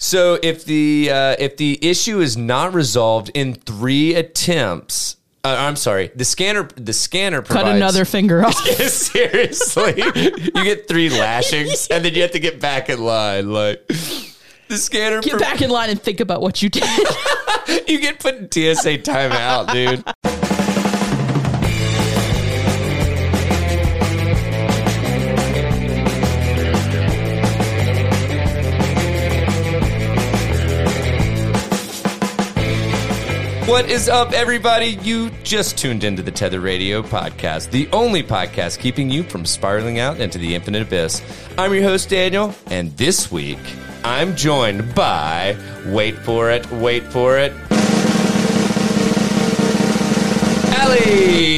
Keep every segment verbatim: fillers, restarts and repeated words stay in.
So if the uh, if the issue is not resolved in three attempts, uh, I'm sorry, the scanner the scanner provides, cut another finger off. Seriously, you get three lashings, and then you have to get back in line. Like the scanner, Get pro- back in line and think about what you did. you get put in T S A timeout, dude. What is up, everybody? You just tuned into the Tether Radio podcast, the only podcast keeping you from spiraling out into the infinite abyss. I'm your host, Daniel, and this week, I'm joined by, wait for it, wait for it, Allie!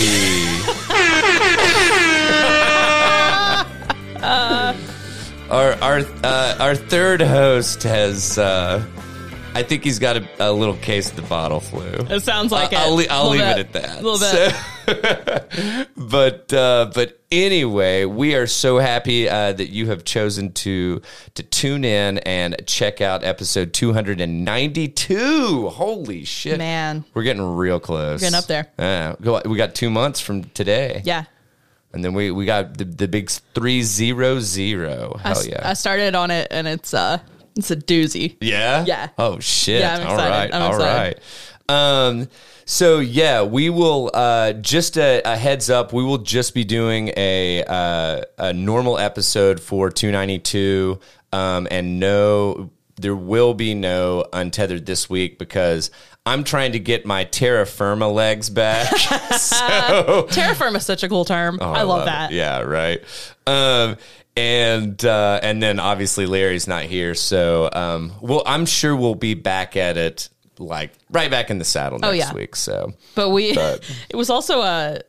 our our uh, our third host has... Uh, I think he's got a, a little case of the bottle flu. It sounds like uh, it. I'll, le- I'll leave bit. it at that. A little bit. So, but uh, but anyway, we are so happy uh, that you have chosen to to tune in and check out episode two ninety-two. Holy shit, Man. We're getting real close. We're getting up there. Yeah, go- we got two months from today. Yeah. And then we, we got the, the big three zero zero. I, Hell s- yeah. I started on it and it's uh it's a doozy. Yeah? Yeah. Oh, shit. Yeah, I'm all excited. right. I'm all excited. right. Um, so, yeah, we will, uh, just a, a heads up, we will just be doing a, uh, a normal episode for two ninety-two, um, and no, there will be no Untethered this week because I'm trying to get my terra firma legs back. So, Terra firma is such a cool term. Oh, I love that. it. Yeah, right. Um, and uh, and then obviously Larry's not here, so um, well, I'm sure we'll be back at it, like right back in the saddle next Oh, yeah. week. So, But we But- it was also a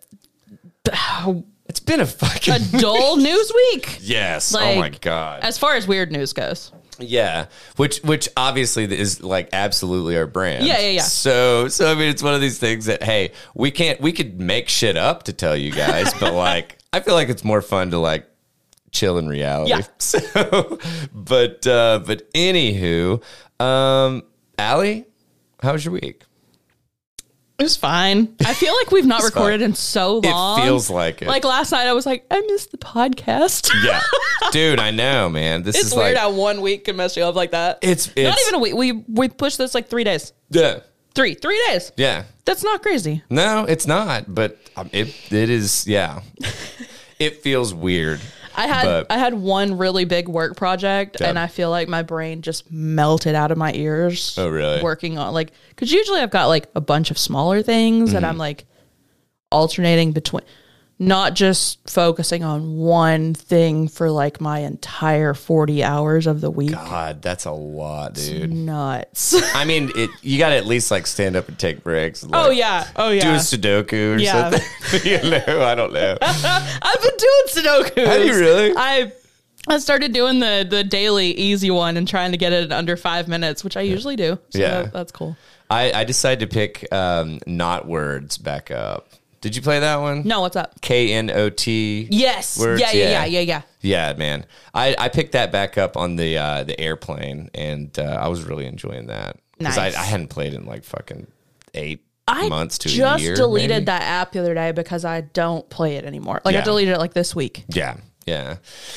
it's been a fucking a dull news week. yes. Like, oh my god. As far as weird news goes. Yeah, which which obviously is like absolutely our brand. Yeah, yeah, yeah. So so I mean, it's one of these things that hey, we can't we could make shit up to tell you guys, but like I feel like it's more fun to like chill in reality. Yeah. So, but uh, but anywho, um, Allie, how was your week? It was fine. I feel like we've not It's recorded fine. in so long. It feels like it. Like last night I was like, I missed the podcast. Yeah, dude, I know, man. This It's is weird like how one week can mess you up like that. it's, it's Not even a week. We we pushed this like three days. yeah, Three. Three days. yeah. That's not crazy. No, it's not, but um, it it is. Yeah, it feels weird. I had But- I had one really big work project, Yeah. and I feel like my brain just melted out of my ears. Oh, really? Working on like, because usually I've got like a bunch of smaller things that I'm Mm-hmm. like alternating between, not just focusing on one thing for like my entire forty hours of the week. God, that's a lot, dude. Nuts. I mean, it. You got to at least like stand up and take breaks. Like, Oh yeah. Oh do a yeah. Sudoku or Yeah. something. You know, I don't know. I've been doing Sudoku. Have you really? I I started doing the the daily easy one and trying to get it in under five minutes, which I usually do. So Yeah. that- that's cool. I, I decided to pick um, Not Words back up. Did you play that one? No, what's up? K N O T. Yes. Words? Yeah, yeah, Yeah. yeah, yeah, yeah. Yeah, man. I, I picked that back up on the uh, the airplane, and uh, I was really enjoying that because Nice. I, I hadn't played in like fucking eight I months to a just year. deleted maybe. that app the other day because I don't play it anymore. Like Yeah. I deleted it like this week. Yeah, yeah.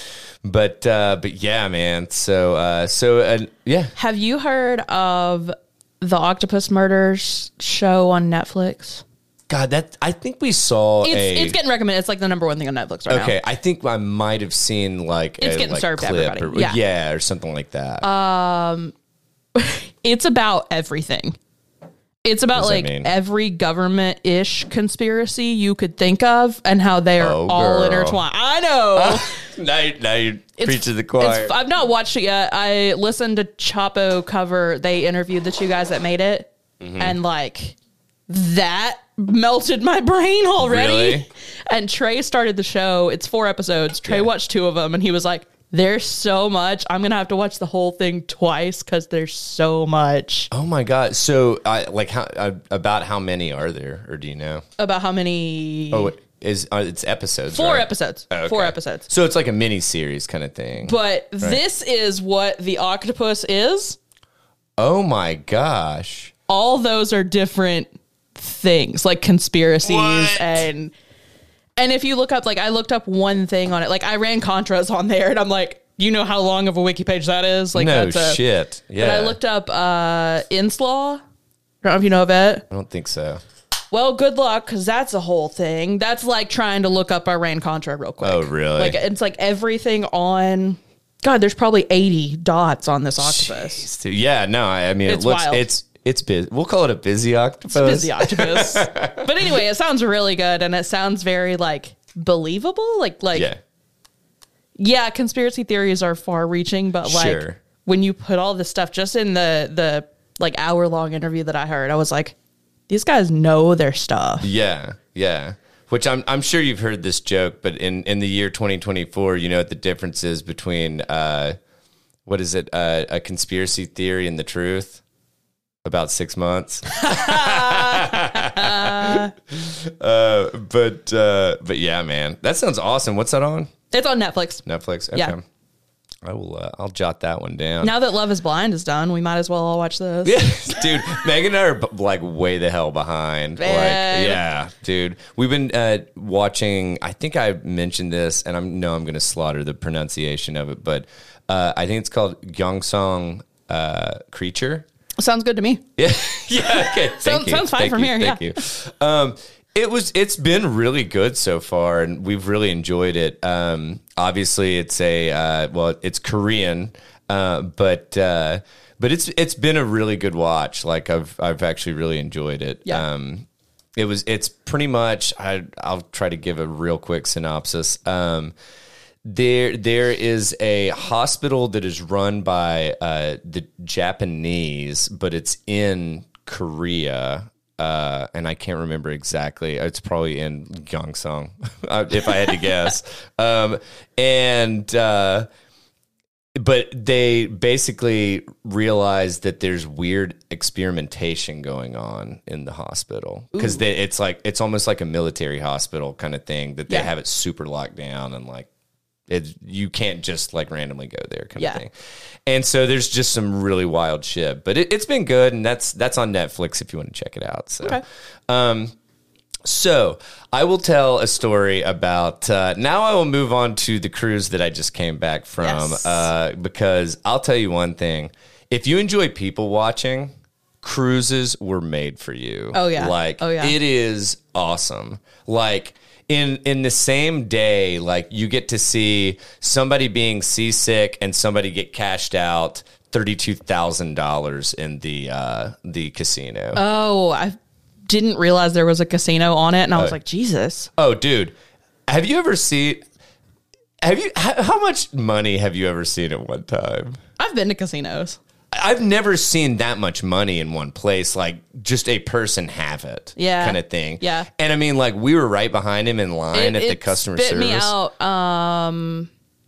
But uh, but yeah, man. So uh, so uh, yeah. Have you heard of the Octopus Murders show on Netflix? God, that I think we saw It's a. it's getting recommended. It's like the number one thing on Netflix right okay, I think I might have seen like It's a getting like, served to clip everybody. or, Yeah. yeah, or something like that. now. It's about everything. It's about does that like mean? every government-ish conspiracy you could think of and how they are Oh, all girl. intertwined. I know. now, you- now you're It's- preaching the choir. it's- I've not watched it yet. I listened to Chapo cover. They interviewed the two guys that made it, Mm-hmm. and like that melted my brain already. Really? And Trey started the show. It's four episodes. Trey Yeah. watched two of them, and he was like, "There's so much. I'm gonna have to watch the whole thing twice because there's so much." Oh my god! So, I like how uh, about how many are there, or do you know? About how many? Oh, wait. is uh, it's episodes. Four right? episodes. Oh, okay. Four episodes. So it's like a mini series kind of thing. But right. This is what The Octopus is. Oh my gosh. All those are different things, like conspiracies what? and and if you look up, like I looked up one thing on it, like I ran Contras on there and I'm like, you know how long of a wiki page that is? Like no that's a, shit. Yeah. But I looked up uh Inslaw. I don't know if you know of it. I don't think so. Well, good luck, because that's a whole thing. That's like trying to look up Iran Contra real quick. Oh, really? Like it's like everything on. God, there's probably eighty dots on this octopus. Jeez, dude. Yeah, no, I, I mean, It's it looks, wild. it's, it's busy. We'll call it a busy octopus. It's a busy octopus. But anyway, it sounds really good, and it sounds very like believable. Like, like, yeah. yeah, conspiracy theories are far reaching, but like Sure. when you put all this stuff just in the, the like hour long interview that I heard, I was like, these guys know their stuff. Yeah, yeah. Which I'm I'm sure you've heard this joke, but in, in the year twenty twenty-four, you know what the difference is between uh, what is it, uh, a conspiracy theory and the truth? About six months. uh, but uh, but yeah, man, that sounds awesome. What's that on? It's on Netflix. Netflix. Okay. Yeah. I will. Uh, I'll jot that one down. Now that Love Is Blind is done, we might as well all watch this. Yeah, dude, Megan and I are like way the hell behind. Like, Babe. yeah, dude, we've been uh, watching. I think I mentioned this, and I know I'm going to slaughter the pronunciation of it, but uh, I think it's called Gyeongsong uh, Creature. Sounds good to me. Yeah, yeah. Okay, thank sounds, you. sounds fine Thank from you. here. Thank yeah. you. Um, It was. It's been really good so far, and we've really enjoyed it. Um, obviously, it's a uh, well, it's Korean, uh, but uh, but it's it's been a really good watch. Like I've I've actually really enjoyed it. Yeah. Um, it was. It's pretty much. I I'll try to give a real quick synopsis. Um, there there is a hospital that is run by uh, the Japanese, but it's in Korea. Uh, and I can't remember exactly. It's probably in Gyeongsong, if I had to guess. Um, and uh, but they basically realized that there's weird experimentation going on in the hospital because it's like it's almost like a military hospital kind of thing that they Yeah. have it super locked down and like. It, you can't just like randomly go there kind Yeah. of thing. And so there's just some really wild shit, but it, it's been good. And that's, that's on Netflix if you want to check it out. So, Okay. um, so I will tell a story about, uh, now I will move on to the cruise that I just came back from, Yes. uh, because I'll tell you one thing, if you enjoy people watching, cruises were made for you. Oh, yeah. Like Oh, yeah. it is awesome. Like, In in the same day, like you get to see somebody being seasick and somebody get cashed out thirty two thousand dollars in the uh, the casino. Oh, I didn't realize there was a casino on it, and I was like, Jesus. Oh, dude, have you ever seen? Have you? How, how much money have you ever seen at one time? I've been to casinos. I've never seen that much money in one place, like just a person have it, Yeah. kind of thing. Yeah. And I mean, like we were right behind him in line It- at the it customer spit service. me out um,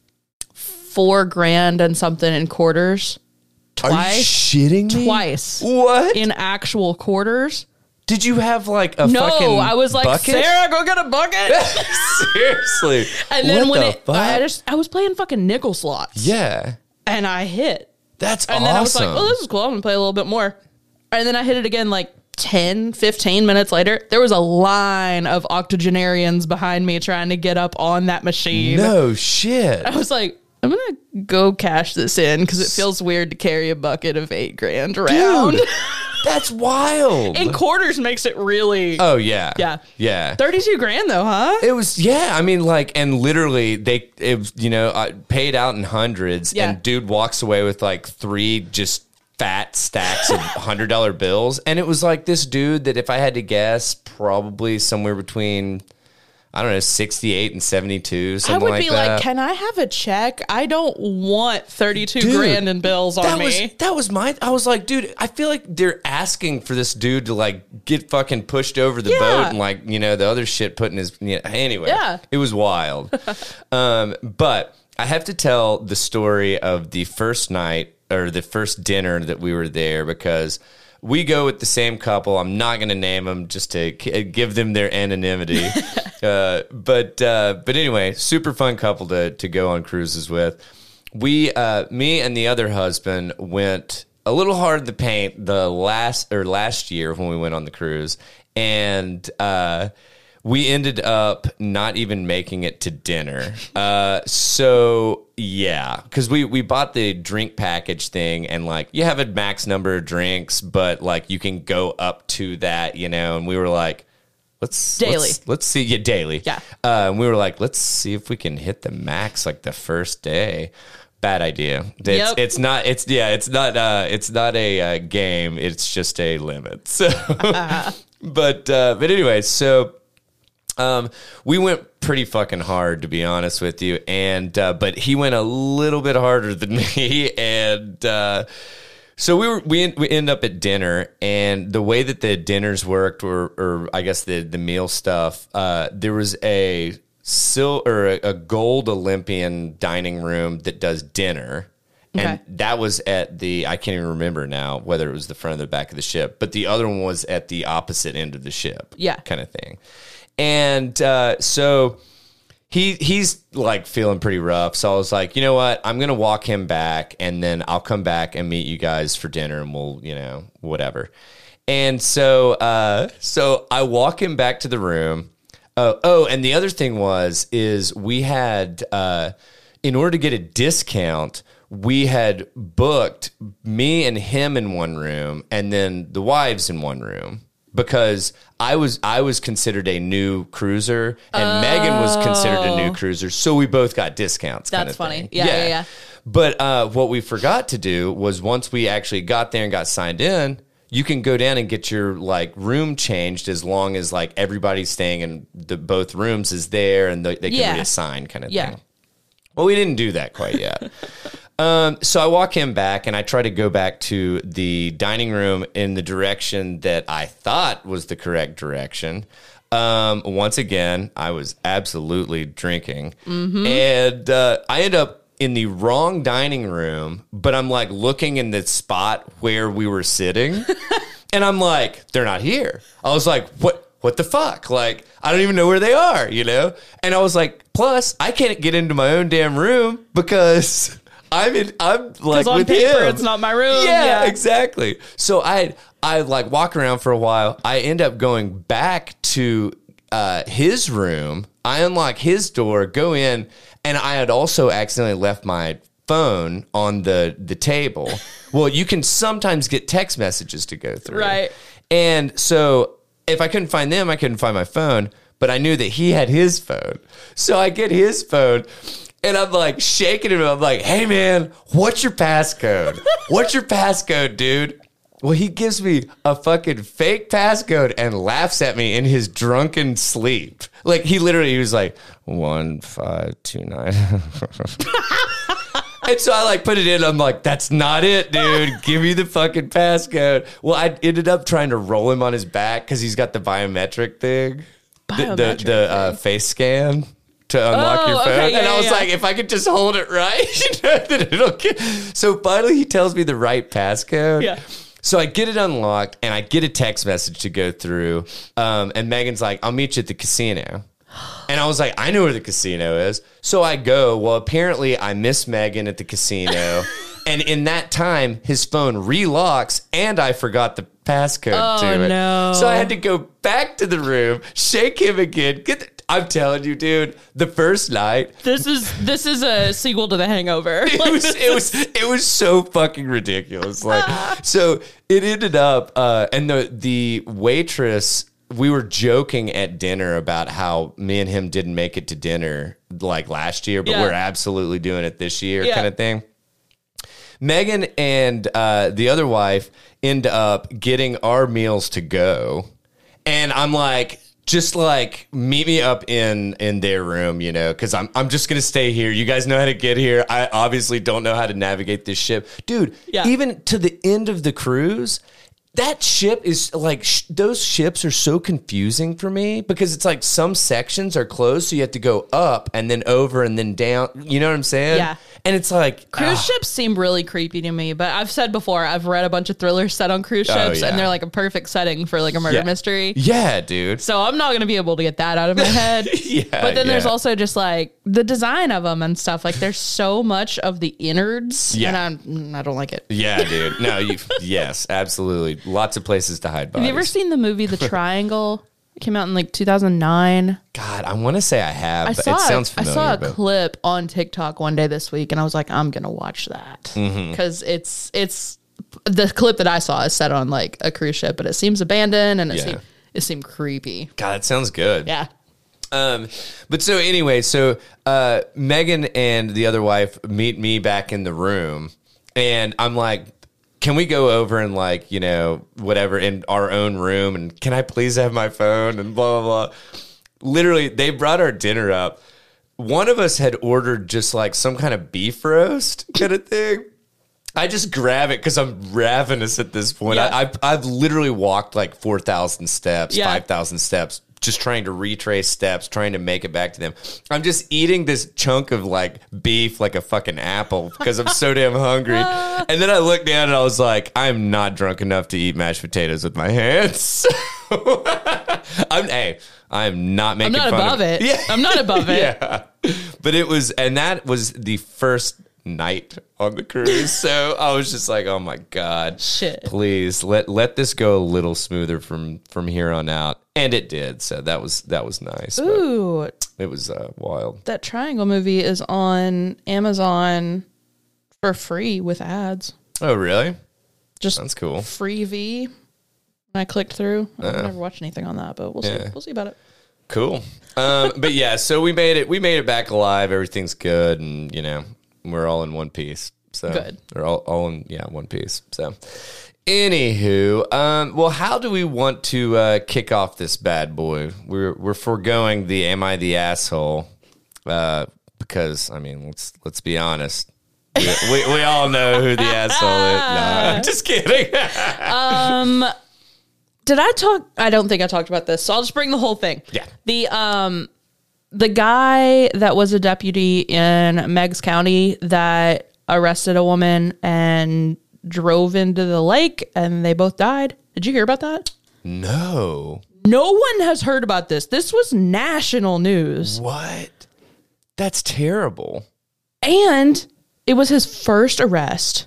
four grand and something in quarters. Are you Twice. shitting me? Twice. What? In actual quarters. Did you have like a No, fucking I was like, bucket? Sarah, go get a bucket. Seriously. And then What when the it, fuck? I just, I was playing fucking nickel slots. Yeah. And I hit. That's And awesome. then I was like, oh, this is cool. I'm going to play a little bit more. And then I hit it again like ten, fifteen minutes later. There was a line of octogenarians behind me trying to get up on that machine. no shit. I was like, I'm going to go cash this in because it feels weird to carry a bucket of eight grand around. Dude, that's wild. In quarters makes it really. oh, yeah. Yeah. Yeah. thirty-two grand though, huh? It was, yeah. I mean, like, and literally, they, it was, you know, I paid out in hundreds, Yeah. and dude walks away with like three just fat stacks of hundred dollar bills, and it was like this dude that, if I had to guess, probably somewhere between, I don't know, sixty-eight and seventy-two, I something would like be that. like, can I have a check? I don't want thirty-two Dude, grand in bills on that me. was that was my. I was like, dude, I feel like they're asking for this dude to like get fucking pushed over the Yeah. boat and like you know the other shit put in his. You know, anyway, Yeah. it was wild. um, but I have to tell the story of the first night or the first dinner that we were there because. We go with the same couple. I'm not going to name them just to k- give them their anonymity. Uh, but uh, but anyway, super fun couple to to go on cruises with. We, uh, me and the other husband went a little hard in the paint the last or last year when we went on the cruise, and uh, we ended up not even making it to dinner. Uh, so yeah, because we we bought the drink package thing, and like you have a max number of drinks, but like you can go up to that, you know. And we were like, let's daily. Let's, let's see, yeah, daily. Yeah. Uh, and we were like, let's see if we can hit the max like the first day. Bad idea. It's, Yep. it's not. It's yeah. It's not. Uh, it's not a uh, game. It's just a limit. So, but uh, but anyway, so um, we went pretty fucking hard, to be honest with you. And uh, but he went a little bit harder than me, and uh, so we were we we end up at dinner, and the way that the dinners worked, or or I guess the the meal stuff, uh, there was a sil or a, a gold Olympian dining room that does dinner. And Okay. that was at the, I can't even remember now whether it was the front or the back of the ship, but the other one was at the opposite end of the ship. Yeah. Kind of thing. And uh, so he he's like feeling pretty rough. So I was like, you know what? I'm going to walk him back, and then I'll come back and meet you guys for dinner, and we'll, you know, whatever. And so, uh, so I walk him back to the room. Oh, oh, and the other thing was, is we had, uh, in order to get a discount, we had booked me and him in one room, and then the wives in one room, because I was I was considered a new cruiser, and Oh. Megan was considered a new cruiser, so we both got discounts. kind That's of funny. thing. Yeah, yeah, yeah. But uh, what we forgot to do was, once we actually got there and got signed in, you can go down and get your like room changed, as long as like everybody's staying in the both rooms is there, and they, they can Yeah. reassign, kind of Yeah. thing. Well, we didn't do that quite yet. um, so I walk him back, and I try to go back to the dining room in the direction that I thought was the correct direction. Um, once again, I was absolutely drinking, Mm-hmm. and uh, I end up in the wrong dining room, but I'm like looking in the spot where we were sitting, and I'm like, they're not here. I was like, what? What the fuck? Like, I don't even know where they are, you know? And I was like, plus, I can't get into my own damn room because I'm in, I'm like on with paper, him. it's not my room. Yeah, Yeah. exactly. So I, I like walk around for a while. I end up going back to uh, his room. I unlock his door, go in, and I had also accidentally left my phone on the the table. Well, you can sometimes get text messages to go through. Right. And so if I couldn't find them, I couldn't find my phone, but I knew that he had his phone. So I get his phone, and I'm like shaking him. I'm like, hey man, what's your passcode? What's your passcode, dude? Well, he gives me a fucking fake passcode and laughs at me in his drunken sleep. Like, he literally, he was like, one five two nine. And so I like put it in. I'm like, that's not it, dude. Give me the fucking passcode. Well, I ended up trying to roll him on his back because he's got the biometric thing, the the, Biometric the uh, face scan to unlock Oh, your phone. okay, yeah, and I was yeah. like, if I could just hold it right, you know, then it'll get. So finally, he tells me the right passcode. Yeah. So I get it unlocked, and I get a text message to go through. Um, and Megan's like, I'll meet you at the casino. And I was like, I know where the casino is. So I go. Well, apparently I miss Megan at the casino. And in that time, his phone relocks, and I forgot the passcode Oh, to it. no. So I had to go back to the room, shake him again. Get the, I'm telling you, dude, the first night, This is this is a sequel to The Hangover. it was it was it was so fucking ridiculous. Like, so it ended up, uh, and the the waitress. We were joking at dinner about how me and him didn't make it to dinner like last year, but Yeah. we're absolutely doing it this year, Yeah. kind of thing. Megan and uh, the other wife end up getting our meals to go, and I'm like, just like meet me up in in their room, you know, because I'm I'm just gonna stay here. You guys know how to get here. I obviously don't know how to navigate this ship, dude. Yeah. Even to the end of the cruise. That ship is like, sh- those ships are so confusing for me because it's like some sections are closed. So you have to go up and then over and then down. You know what I'm saying? Yeah. And it's like Cruise ah, ships seem really creepy to me, but I've said before, I've read a bunch of thrillers set on cruise Oh, ships, yeah. and they're like a perfect setting for like a murder Yeah. mystery. yeah, dude. So I'm not going to be able to get that out of my head. Yeah, But then there's yeah. also just like the design of them and stuff. Like there's so much of the innards, Yeah. and I'm, mm, I don't like it. Yeah, dude. No, you. Yes, absolutely. Lots of places to hide bodies. Have you ever seen the movie The Triangle? It came out in like two thousand nine. God, I want to say I have, I but saw it sounds I familiar. saw a but clip on TikTok one day this week, and I was like, I'm gonna watch that Mm-hmm. because it's it's the clip that I saw is set on like a cruise ship, but it seems abandoned and it Yeah. seemed it seemed creepy. God, it sounds good. Yeah, Um, but so anyway, so uh, Megan and the other wife meet me back in the room, and I'm like, can we go over and like, you know, whatever in our own room, and can I please have my phone and blah, blah, blah. Literally, they brought our dinner up. One of us had ordered just like some kind of beef roast kind of thing. I just grab it because I'm ravenous at this point. Yeah. I, I've, I've literally walked like four thousand steps, Yeah. five thousand steps, just trying to retrace steps, trying to make it back to them. I'm just eating this chunk of like beef like a fucking apple because I'm so damn hungry. And then I looked down and I was like, I'm not drunk enough to eat mashed potatoes with my hands. I'm, hey, I'm not I'm making not fun above of it. Yeah. I'm not above it. Yeah. But it was, and that was the first night on the cruise. So I was just like, oh my God. Shit. Please let let this go a little smoother from from here on out. And it did. So that was that was nice. But Ooh, it was uh, wild. that Triangle movie is on Amazon for free with ads. Oh, really? Just That's cool. free V. And I clicked through. I've never watched anything on that, but we'll Yeah. see. We'll see about it. Cool. Um, but yeah, so we made it we made it back alive. Everything's good, and you know, we're all in one piece. So Good. We're all, all in yeah, one piece. So anywho, um, well, how do we want to uh, kick off this bad boy? We're we're foregoing the am I the asshole? Uh, because I mean, let's let's be honest. We, we, we all know who the asshole is. No, I'm just kidding. Did I talk? I don't think I talked about this, so I'll just bring the whole thing. Yeah. The um, the guy that was a deputy in Meigs County that arrested a woman and drove into the lake, and they both died. Did you hear about that? No. No one has heard about this. This was national news, What? That's terrible. and it was his first arrest.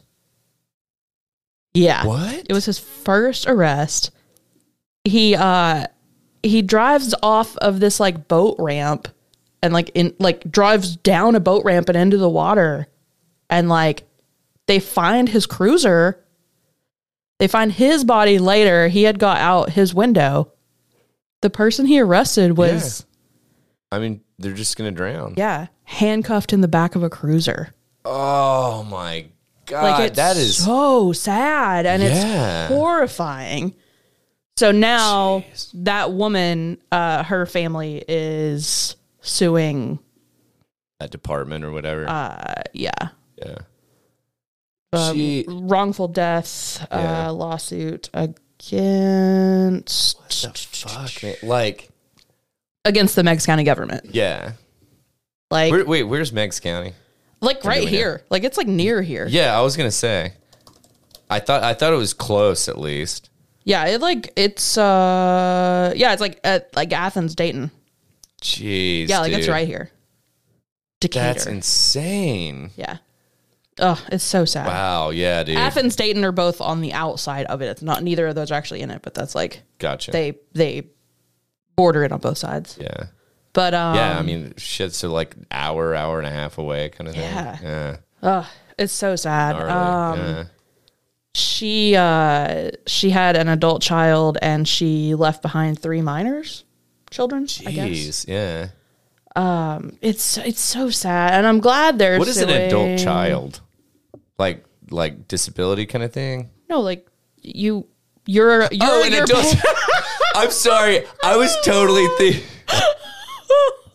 Yeah. What? It was his first arrest. He uh he drives off of this like boat ramp and like in like drives down a boat ramp and into the water, and like they find his cruiser. They find his body later. He had got out his window. The person he arrested was I mean, they're just gonna drown. yeah, handcuffed in the back of a cruiser. Oh my God. Like it's that is so sad and Yeah. it's horrifying. So now Jeez. that woman, uh, her family is suing. a department or whatever. Uh, yeah, yeah. um, She wrongful death Yeah. uh, lawsuit against the fuck, man? Like, against the Meigs County government. yeah. Like, Where, wait, where's Meigs County? like right we know? here. Like it's like near here. Yeah, I was gonna say. I thought I thought it was close at least. Yeah, it like it's uh yeah, it's like at like Athens, Dayton. Jeez. Yeah, like it's dude. right here. Decatur. That's insane. Yeah. Oh, it's so sad. Wow. Yeah, dude. Athens, Dayton are both on the outside of it. It's not neither of those are actually in it, but that's like Gotcha. they they border it on both sides. yeah. But um Yeah. I mean, shit. So like hour, hour and a half away, kind of thing. Yeah. Yeah. oh, it's so sad. Gnarly. Um yeah. she uh she had an adult child and she left behind three minors, children, I guess. Jeez. Yeah. It's it's so sad, and I'm glad they're What is an adult suing- child? Like like disability kind of thing? No, like you you're you're Oh, an your adult. pa- I'm sorry. I was totally thinking.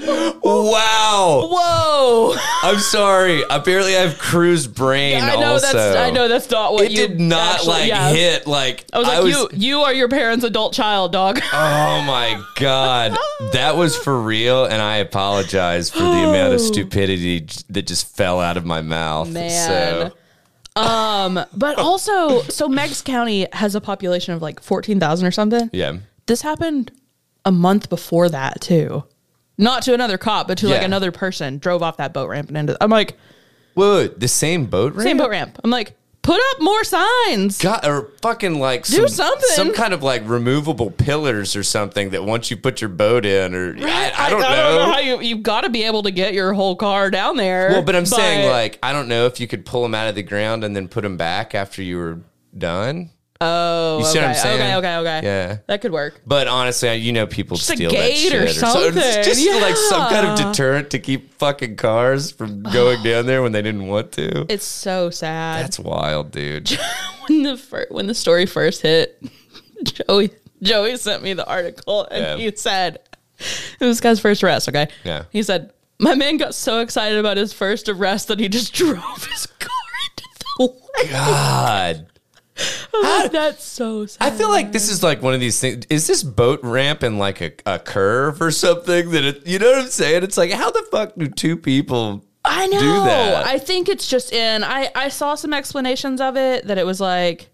Wow. Whoa. I'm sorry. Apparently I have cruise brain I know also. that's I know that's not what it you did not actually, like yeah. hit like I was like, I was, you you are your parents' adult child, dog. Oh my God. That was for real, and I apologize for the amount of stupidity j- that just fell out of my mouth. Man. So, Um, but also, so Meigs County has a population of like fourteen thousand or something. yeah. This happened a month before that too. Not to another cop, but to like Yeah. another person drove off that boat ramp and into. I'm like, Whoa, the same boat ramp? same boat ramp. I'm like, put up more signs. God, or fucking like Do some, something. some kind of like removable pillars or something that once you put your boat in, or I, I don't I, know. don't know how you you've got to be able to get your whole car down there. Well, but I'm saying like I don't know if you could pull them out of the ground and then put them back after you were done. oh, You see okay, what I'm saying? okay, okay, okay. Yeah. that could work. But honestly, you know, people Just a steal that gate shit or so- something. It's just like some kind of Yeah. deterrent to keep fucking cars from going down there when they didn't want to. It's so sad. That's wild, dude. when the fir- when the story first hit, Joey Joey sent me the article and Yeah. he said it was this guy's first arrest. Okay, Yeah. He said my man got so excited about his first arrest that he just drove his car into the lake. God. I'm like, that's so sad. I feel like this is like one of these things. Is this boat ramp in like a, a curve or something that it, you know what I'm saying? It's like, how the fuck do two people I know. do that? I think it's just in. I I saw some explanations of it that it was like,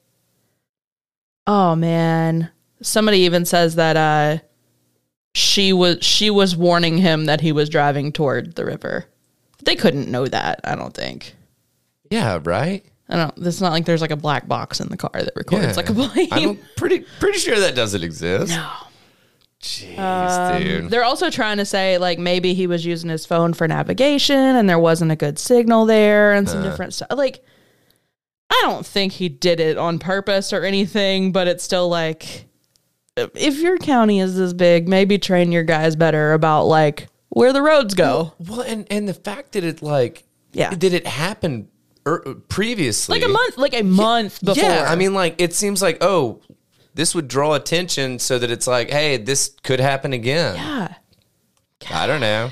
oh man. Somebody even says that uh, she was she was warning him that he was driving toward the river. They couldn't know that. I don't think. Yeah, right? I don't. It's not like there's like a black box in the car that records Yeah. like a plane. I'm pretty pretty sure that doesn't exist. No. Jeez, Um, dude. They're also trying to say like maybe he was using his phone for navigation and there wasn't a good signal there and some different stuff. Like, I don't think he did it on purpose or anything, but it's still like, if your county is this big, maybe train your guys better about like where the roads go. Well, and, and the fact that it like, Yeah. did it happen er, previously? Like a month, like a month before. Yeah, I mean, like, it seems like, oh, this would draw attention so that it's like, hey, this could happen again. yeah. I don't know.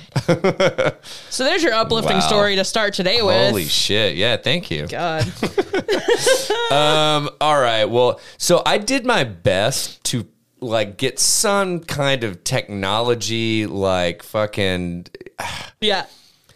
So there's your uplifting Wow. story to start today with. Holy shit. Yeah, thank you. God. Um, all right. Well, so I did my best to like get some kind of technology, like fucking Yeah.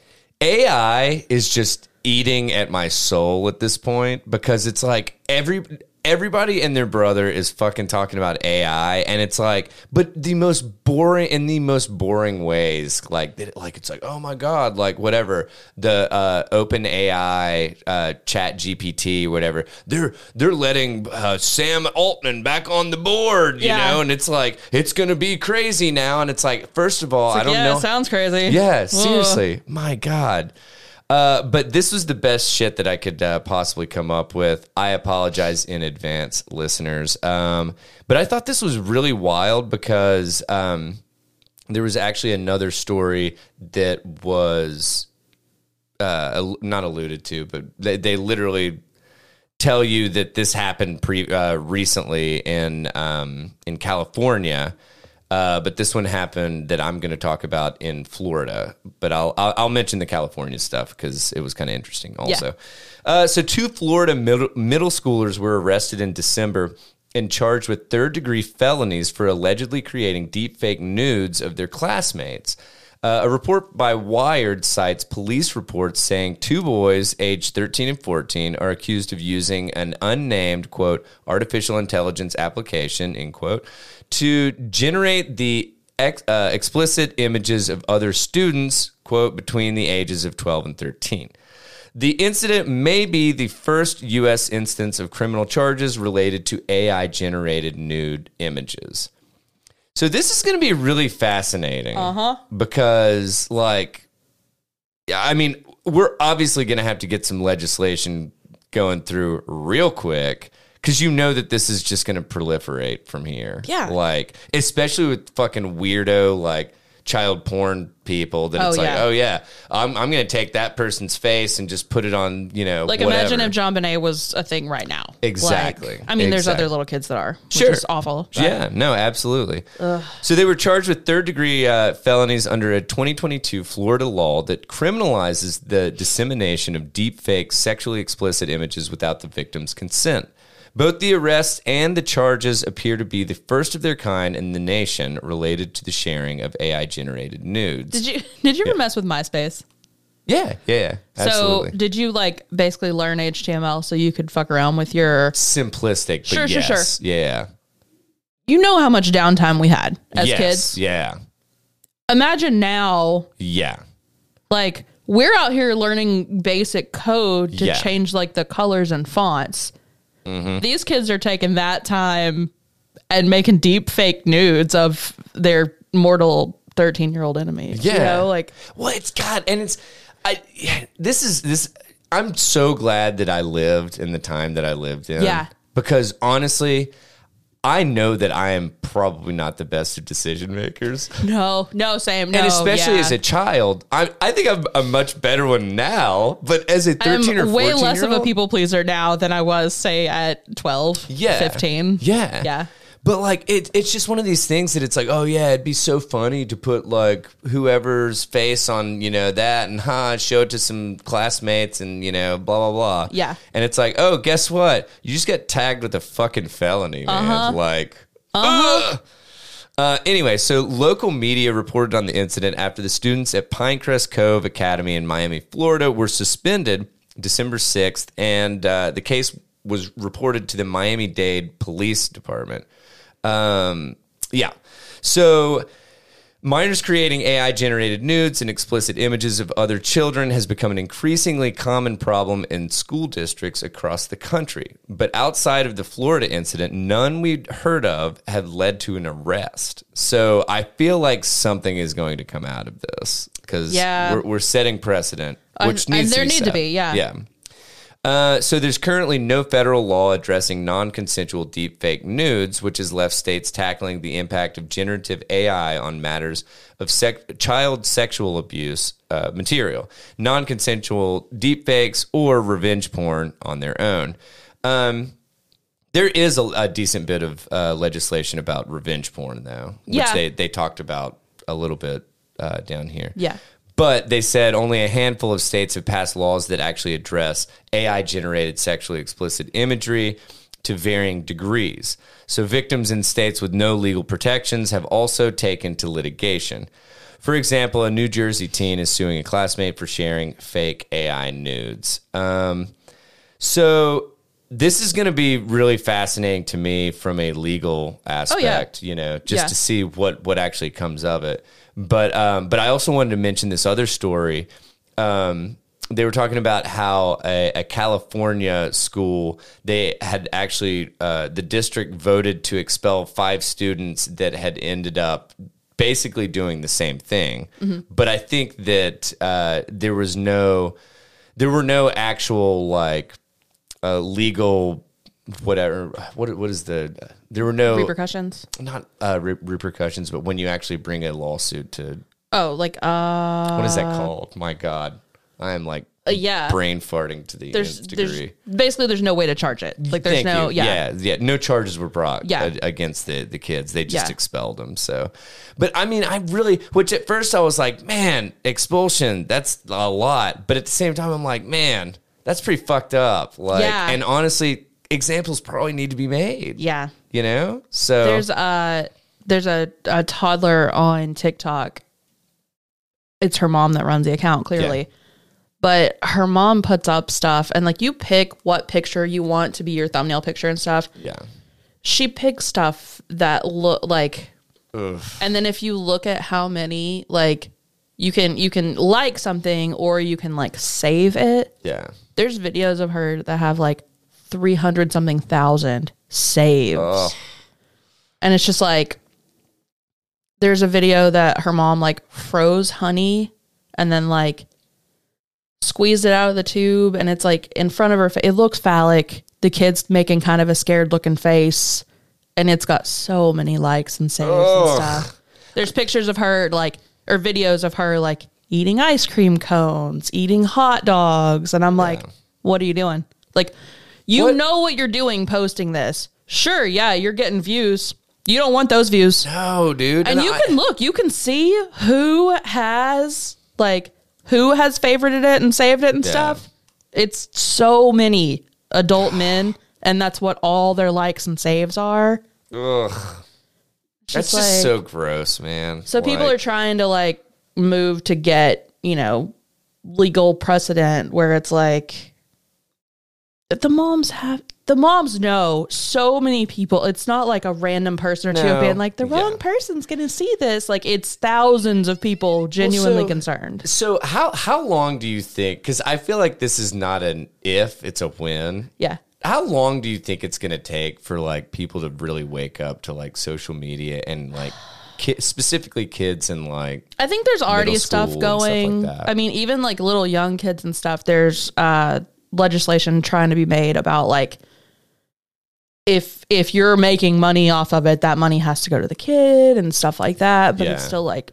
A I is just eating at my soul at this point because it's like every everybody and their brother is fucking talking about A I, and it's like, but the most boring in the most boring ways, like that, like it's like, oh my god, like whatever the uh, Open A I, uh, Chat G P T, whatever they're they're letting uh, Sam Altman back on the board, you Yeah. know, and it's like it's gonna be crazy now, and it's like, first of all, I don't yeah, know, it sounds crazy. yeah, Ugh. seriously. My God. Uh, but this was the best shit that I could uh, possibly come up with. I apologize in advance, listeners. Um, but I thought this was really wild because um, there was actually another story that was uh, al- not alluded to, but they, they literally tell you that this happened pre uh, recently in um, in California. Uh, but this one happened that I'm going to talk about in Florida. But I'll I'll, I'll mention the California stuff because it was kind of interesting also. Yeah. Uh, so two Florida middle, middle schoolers were arrested in December and charged with third-degree felonies for allegedly creating deepfake nudes of their classmates. Uh, a report by Wired cites police reports saying two boys aged thirteen and fourteen are accused of using an unnamed, quote, artificial intelligence application, end quote, to generate the ex, uh, explicit images of other students, quote, between the ages of twelve and thirteen. The incident may be the first U S instance of criminal charges related to A I-generated nude images. So this is going to be really fascinating Uh-huh. because, like, yeah, I mean, we're obviously going to have to get some legislation going through real quick because you know that this is just going to proliferate from here. Yeah. Like, especially with fucking weirdo, like, child porn people that Oh, it's like, yeah. oh yeah, I'm I'm gonna take that person's face and just put it on, you know, Like, whatever. imagine if John Bonet was a thing right now. Exactly. Like, I mean, there's Exactly. other little kids that are, which Sure. is awful. but- Yeah, no, absolutely. So they were charged with third degree uh, felonies under a twenty twenty-two Florida law that criminalizes the dissemination of deep fake sexually explicit images without the victim's consent. Both the arrests and the charges appear to be the first of their kind in the nation related to the sharing of A I-generated nudes. Did you did you ever mess with MySpace? Yeah, yeah, absolutely. So did you like basically learn H T M L so you could fuck around with your? Simplistic, but Sure, sure, yes, sure. yeah. You know how much downtime we had as yes, kids. yeah, Imagine now, yeah. like we're out here learning basic code to Yeah. change like the colors and fonts. Mm-hmm. These kids are taking that time and making deep fake nudes of their mortal thirteen year old enemies. Yeah. You know, like Well, it's God, and it's I. yeah, This is this. I'm so glad that I lived in the time that I lived in. Yeah. Because honestly, I know that I am probably not the best of decision makers, no, no, same. No, and especially yeah. as a child, I I think I'm a much better one now. But as a thirteen I'm or way fourteen less year of a old, people pleaser now than I was, say, at twelve, yeah, fifteen. yeah, Yeah. But like it, it's just one of these things that it's like, oh yeah, it'd be so funny to put like whoever's face on, you know, that and ha, show it to some classmates and you know, blah blah blah. Yeah. And it's like, oh, guess what? You just got tagged with a fucking felony, man. Uh-huh. Like, uh-huh. Uh, anyway, so local media reported on the incident after the students at Pinecrest Cove Academy in Miami, Florida, were suspended December sixth, and uh, the case was reported to the Miami-Dade Police Department. Um, yeah. So minors creating A I-generated nudes and explicit images of other children has become an increasingly common problem in school districts across the country. But outside of the Florida incident, none we'd heard of have led to an arrest. So I feel like something is going to come out of this because Yeah. we're, we're setting precedent, which And- and needs there to be need to set. be, yeah. Yeah. Uh, so there's currently no federal law addressing non-consensual deepfake nudes, which has left states tackling the impact of generative A I on matters of sec- child sexual abuse uh, material, non-consensual deepfakes, or revenge porn on their own. Um, there is a, a decent bit of uh, legislation about revenge porn, though, which Yeah. they, they talked about a little bit uh, down here. Yeah. But they said only a handful of states have passed laws that actually address A I-generated sexually explicit imagery to varying degrees. So victims in states with no legal protections have also taken to litigation. For example, a New Jersey teen is suing a classmate for sharing fake A I nudes. Um, so this is going to be really fascinating to me from a legal aspect, you know, just Yeah. to see what, what actually comes of it. But um, but I also wanted to mention this other story. Um, they were talking about how a, a California school, they had actually, uh, the district voted to expel five students that had ended up basically doing the same thing. Mm-hmm. But I think that uh, there was no, there were no actual like uh, legal whatever. What what is the? There were no Repercussions. not uh, re- repercussions, but when you actually bring a lawsuit to Oh, like uh, what is that called? My God, I am like uh, yeah. brain farting to the There's nth there's degree. basically there's no way to charge it. Like there's Thank no you. yeah. yeah, yeah. No charges were brought Yeah. a- against the the kids. They just Yeah. expelled them. So, but I mean, I really, which at first I was like, man, expulsion, that's a lot. But at the same time, I'm like, man, that's pretty fucked up. Like, Yeah. and honestly, examples probably need to be made. Yeah. You know, so There's a there's a, a toddler on TikTok. It's her mom that runs the account, clearly. Yeah. But her mom puts up stuff and like you pick what picture you want to be your thumbnail picture and stuff. yeah. She picks stuff that look like Ugh. and then if you look at how many like you can you can like something or you can like save it. Yeah. There's videos of her that have like three hundred something thousand saves. Oh. And it's just like, there's a video that her mom like froze honey and then like squeezed it out of the tube. And it's like in front of her. Fa- it looks phallic. The kid's making kind of a scared looking face. And it's got so many likes and saves Oh. and stuff. There's pictures of her like or videos of her like eating ice cream cones, eating hot dogs. And I'm like, Yeah. what are you doing? Like, you What? know what you're doing posting this. Sure, yeah, you're getting views. You don't want those views. No, dude. And you I- can look, you can see who has like who has favorited it and saved it and Yeah. stuff. It's so many adult men, and that's what all their likes and saves are. Ugh. That's just just like- so gross, man. So people Like, are trying to like move to get, you know, legal precedent where it's like the moms have the moms know so many people. It's not like a random person or two No. being like the wrong Yeah. person's going to see this. Like it's thousands of people genuinely so- concerned. So how how long do you think? Because I feel like this is not an if, it's a when. Yeah. How long do you think it's going to take for like people to really wake up to like social media and like ki- specifically kids and like I think there's already middle stuff school and stuff like going. that? I mean, even like little young kids and stuff, there's uh, legislation trying to be made about like if if you're making money off of it, that money has to go to the kid and stuff like that. But it's Yeah. still like,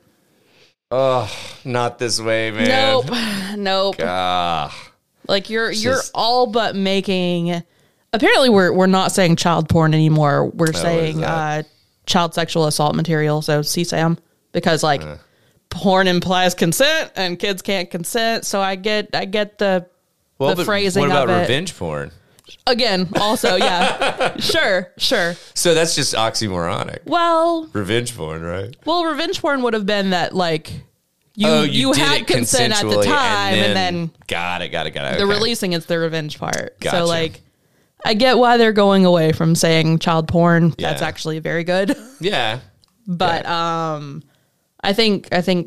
oh, not this way, man. nope, nope. Ah, Like you're you're just- all but making. Apparently, we're we're not saying child porn anymore. We're is saying uh, that? child sexual assault material. So C SAM, because like Uh. porn implies consent and kids can't consent. So I get I get the well, the but phrasing what about of it. revenge porn? Again, also, yeah, sure, sure. So that's just oxymoronic. Well, Revenge porn, right? well, revenge porn would have been that like you oh, you, did had it consent at the consensually time, and then, got it, got it, got it. the okay. releasing is the revenge part. Gotcha. So like, I get why they're going away from saying child porn. That's Yeah. actually very good. Yeah, But um, I think I think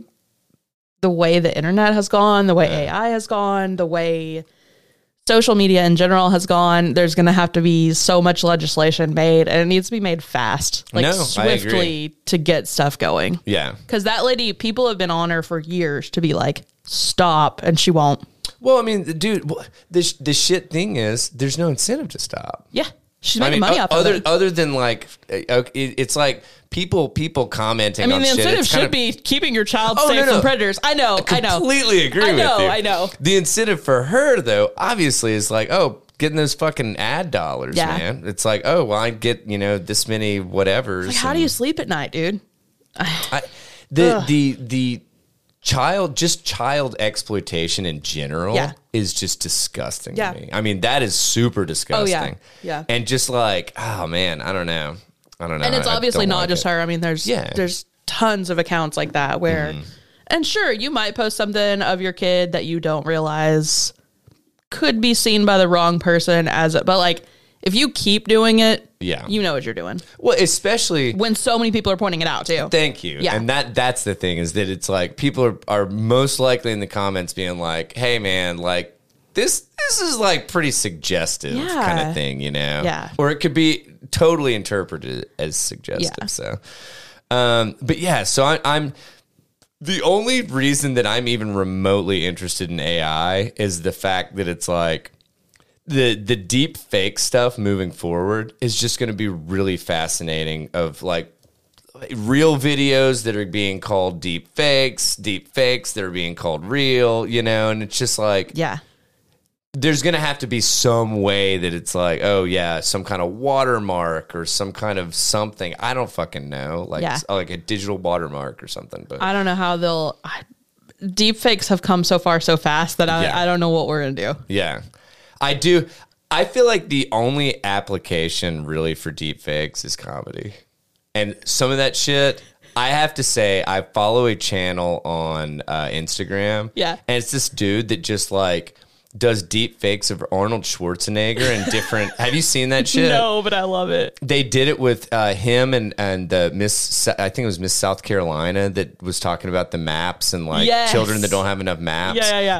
the way the internet has gone, the way A I has gone, the way social media in general has gone, there's going to have to be so much legislation made, and it needs to be made fast, like No, I agree. swiftly to get stuff going. yeah. Because that lady, people have been on her for years to be like, stop, and she won't. Well, I mean, dude, wh- the sh- the shit thing is, there's no incentive to stop. Yeah, she's I making mean, money o- off other of it. other than like, uh, it, it's like people people commenting. I mean, on the shit. incentive It's should kind of- be keeping your child Oh, safe no, no. from predators. I know, I know. Completely agree I know, with you. I know. The incentive for her, though, obviously, is like, oh, getting those fucking ad dollars, Yeah. man. It's like, oh, well, I get, you know, this many whatevers. Like, how do and you sleep at night, dude? I, the the the child, just child exploitation in general, Yeah. is just disgusting Yeah. to me. I mean, that is super disgusting. Yeah. And just like, oh man, I don't know, I don't know. And it's I- I obviously don't not like just it. her. I mean, there's Yeah. there's tons of accounts like that where, and sure, you might post something of your kid that you don't realize could be seen by the wrong person as it, but like if you keep doing it, Yeah. you know what you're doing. Well, especially When so many people are pointing it out too. Thank you. Yeah. And that that's the thing, is that it's like people are, are most likely in the comments being like, hey man, like this this is like pretty suggestive Yeah. kind of thing, you know? Yeah. Or it could be totally interpreted as suggestive. Yeah. So um but yeah, so I I'm the only reason that I'm even remotely interested in A I is the fact that it's like the the deep fake stuff moving forward is just going to be really fascinating, of like real videos that are being called deep fakes, deep fakes that are being called real, you know, and it's just like, Yeah. there's going to have to be some way that it's like, oh yeah, some kind of watermark or some kind of something. I don't fucking know. Like, Yeah. like a digital watermark or something. But I don't know how they'll. I, deep fakes have come so far so fast that I, Yeah. I don't know what we're gonna do. yeah, I do. I feel like the only application really for deep fakes is comedy. And some of that shit, I have to say, I follow a channel on uh, Instagram. Yeah. And it's this dude that just like does deep fakes of Arnold Schwarzenegger and different. Have you seen that shit? No, but I love it. They did it with uh, him and and the Miss. I think it was Miss South Carolina that was talking about the maps and like Yes. children that don't have enough maps. Yeah, yeah, yeah.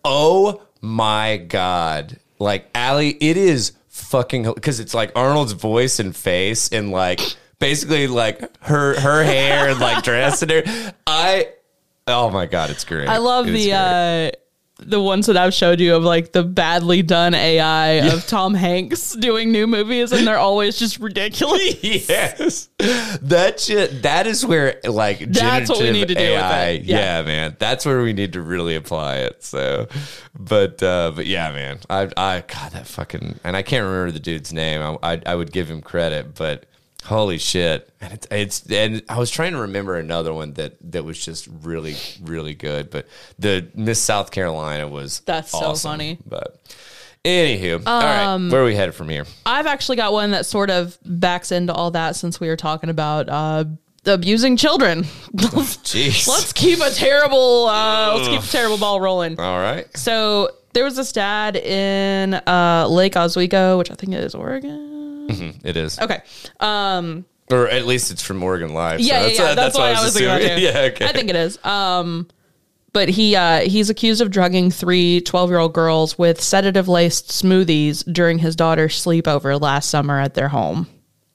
Oh my god! Like Allie, it is fucking, because it's like Arnold's voice and face and like basically like her her hair and like dress and her. I oh my god, it's great. I love It is the great. uh the ones that I've showed you of like the badly done A I yeah. of Tom Hanks doing new movies, and they're always just ridiculous. Yes, that shit. That is where like that's what we need to do A I. with it. Yeah. yeah, man, that's where we need to really apply it. So, but uh, but yeah, man, I I God that fucking and I can't remember the dude's name. I I, I would give him credit, but. Holy shit. And it's, it's, and I was trying to remember another one that, that was just really, really good. But the Miss South Carolina was That's awesome. so funny. But anywho, um, all right, where are we headed from here? I've actually got one that sort of backs into all that since we were talking about, uh, abusing children. Jeez. Let's keep a terrible, uh, let's keep a terrible ball rolling. All right. So there was this dad in, uh, Lake Oswego, which I think is Oregon. Mm-hmm, it is. Okay. Um, or at least it's from Oregon Live. Yeah, so yeah, that's, yeah. uh, That's, that's what I was, was thinking about too. Yeah, okay. I think it is. Um, but he uh, he's accused of drugging three twelve-year-old girls with sedative-laced smoothies during his daughter's sleepover last summer at their home.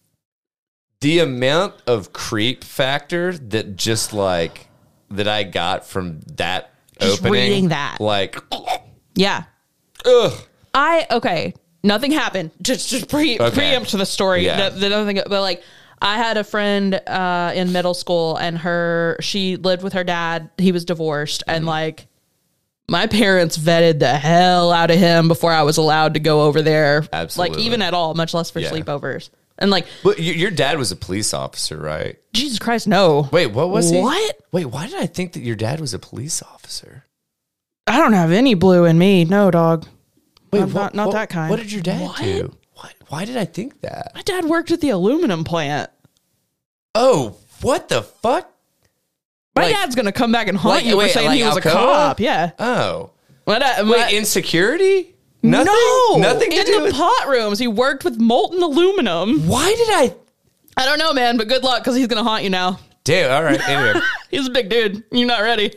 The amount of creep factor that just like that I got from that just opening. Reading that. Like, yeah. Ugh. I, okay. Nothing happened. Just just pre okay. preempt the story. Yeah. The, the nothing, but like I had a friend uh, in middle school, and her she lived with her dad. He was divorced, mm-hmm. and like my parents vetted the hell out of him before I was allowed to go over there. Absolutely, like even at all, much less for yeah. sleepovers. And like, but your dad was a police officer, right? Jesus Christ, no. Wait, what was he? What? Wait, why did I think that your dad was a police officer? I don't have any blue in me. No, dog. Wait, what, not, not what, that kind. What did your dad what? do? What? Why did I think that? My dad worked at the aluminum plant. Oh, what the fuck? My like, dad's gonna come back and haunt like, you wait, for saying like he was Alcoa? a cop. Yeah. Oh. What? Uh, wait, my, insecurity? Nothing? No. Nothing to in do the with pot rooms. He worked with molten aluminum. Why did I? I don't know, man. But good luck, because he's gonna haunt you now. Damn. All right. Anyway, he's a big dude. You're not ready.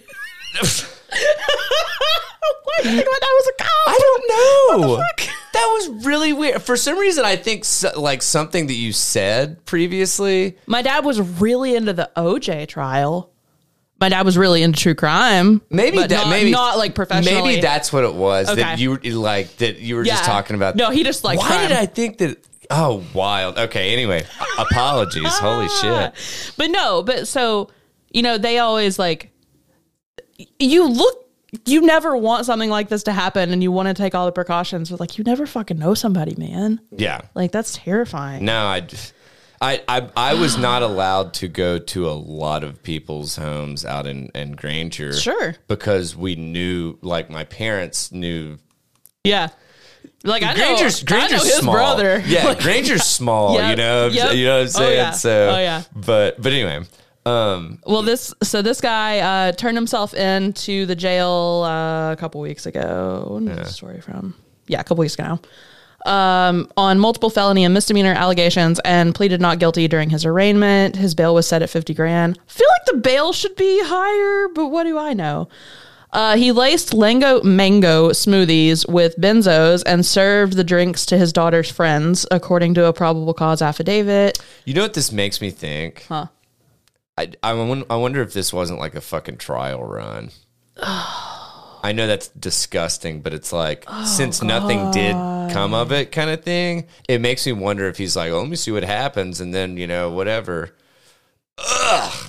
Why do you think my dad was a cop? I don't know. What the fuck? That was really weird. For some reason, I think so, like something that you said previously. My dad was really into the O J trial. My dad was really into true crime. Maybe but that. Not, maybe not like professionally. Maybe that's what it was. Okay. That you were like that. You were yeah. just talking about. No, he just like. Why crime. did I think that? Oh, wild. Okay. Anyway, apologies. Holy shit. But no. But so you know, they always like. You look. You never want something like this to happen, and you want to take all the precautions, but like you never fucking know somebody, man. Yeah, like that's terrifying. No, I, I, I, I was not allowed to go to a lot of people's homes out in, in Granger, sure, because we knew, like my parents knew. Yeah, like I Granger's, know, Granger's I know his small. brother. Yeah, like, Granger's small. Yep, you know, yep. you know what I'm saying. Oh, yeah. So, oh yeah, but but anyway. Um, well, this so this guy uh, turned himself into the jail uh, a couple weeks ago. When was yeah. the story from? Yeah, a couple weeks ago now. Um, on multiple felony and misdemeanor allegations, and pleaded not guilty during his arraignment. His bail was set at fifty grand. I feel like the bail should be higher, but what do I know? Uh, he laced Lango mango smoothies with benzos and served the drinks to his daughter's friends, according to a probable cause affidavit. You know what this makes me think? Huh? I, I, won- I wonder if this wasn't like a fucking trial run. I know that's disgusting, but it's like, oh, since God. nothing did come of it kind of thing, it makes me wonder if he's like, oh, let me see what happens, and then, you know, whatever. Ugh.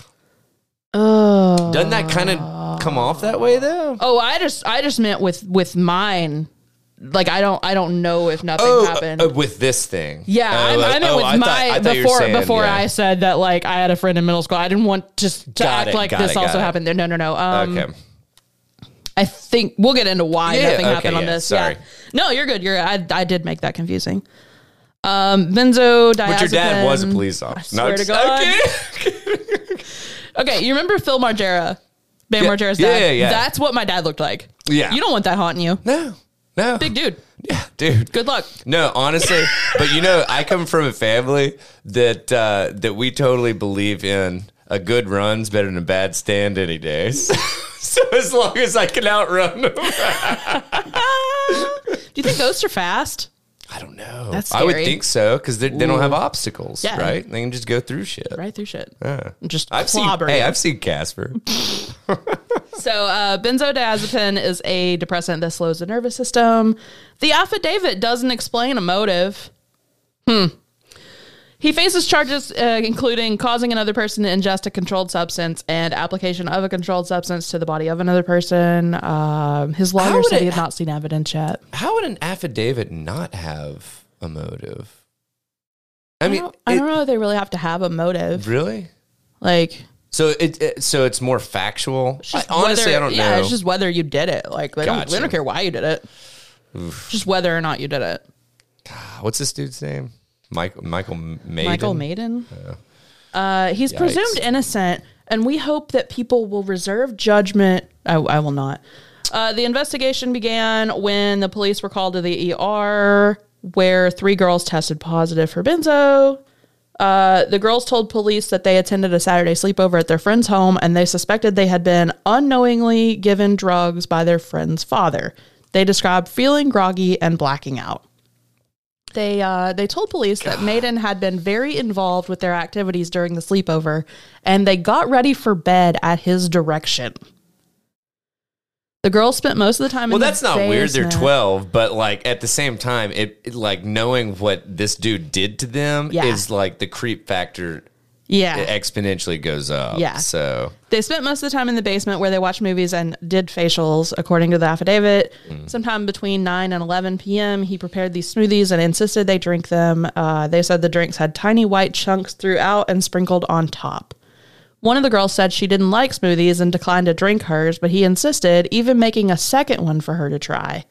Oh. Doesn't that kind of come off that way, though? Oh, I just I just meant with, with mine. Like I don't I don't know if nothing oh, happened uh, with this thing. Yeah, uh, I, like, I meant oh, with I my thought, I thought before saying, before yeah. I said that like I had a friend in middle school. I didn't want just to got act it, like got this it, also got it. happened there. No, no, no. Um, Okay. I think we'll get into why Yeah, nothing okay, happened on yeah, this. sorry. Yeah. No, you're good. You're I I did make that confusing. Um, benzodiazepine. But your dad was a police officer. I swear no, to God. Okay. Okay, you remember Phil Margera? Bam Yeah, Margera's yeah, dad? yeah, yeah. That's what my dad looked like. Yeah. You don't want that haunting you. No. No. Big dude. Yeah, dude. Good luck. No, honestly, but you know, I come from a family that uh, that we totally believe in a good run's better than a bad stand any day. So, so as long as I can outrun them. Do you think ghosts are fast? I don't know. That's I would scary. think so because they don't have obstacles, Yeah. right? They can just go through shit. Right through shit. Yeah. Just I've seen. clobber Hey, you. I've seen Casper. So uh, benzodiazepine is a depressant that slows the nervous system. The affidavit doesn't explain a motive. Hmm. He faces charges uh, including causing another person to ingest a controlled substance and application of a controlled substance to the body of another person. Um, his How lawyer would said he it- had not seen evidence yet. How would an affidavit not have a motive? I I, mean, don't, I it- don't know if they really have to have a motive. really? Like, So it, it so it's more factual. I, just honestly, whether- I don't yeah, know. it's just whether you did it. Like, they, don't, they Gotcha. don't care why you did it. Just whether or not you did it. What's this dude's name? Michael Michael Maiden. Michael Maiden. Uh, he's Yikes. presumed innocent, and we hope that people will reserve judgment. I, I will not. Uh, the investigation began when the police were called to the E R, where three girls tested positive for benzo. Uh, the girls told police that they attended a Saturday sleepover at their friend's home, and they suspected they had been unknowingly given drugs by their friend's father. They described feeling groggy and blacking out. They uh, they told police that Maiden had been very involved with their activities during the sleepover, and they got ready for bed at his direction. The girls spent most of the time Well, in the that's not weird. They're basement. twelve, but like at the same time, it, it like knowing what this dude did to them Yeah. is like the creep factor Yeah. exponentially goes up. Yeah. So They spent most of the time in the basement where they watched movies and did facials, according to the affidavit. Mm. Sometime between nine and eleven p.m., he prepared these smoothies and insisted they drink them. Uh, they said the drinks had tiny white chunks throughout and sprinkled on top. One of the girls said she didn't like smoothies and declined to drink hers, but he insisted, even making a second one for her to try.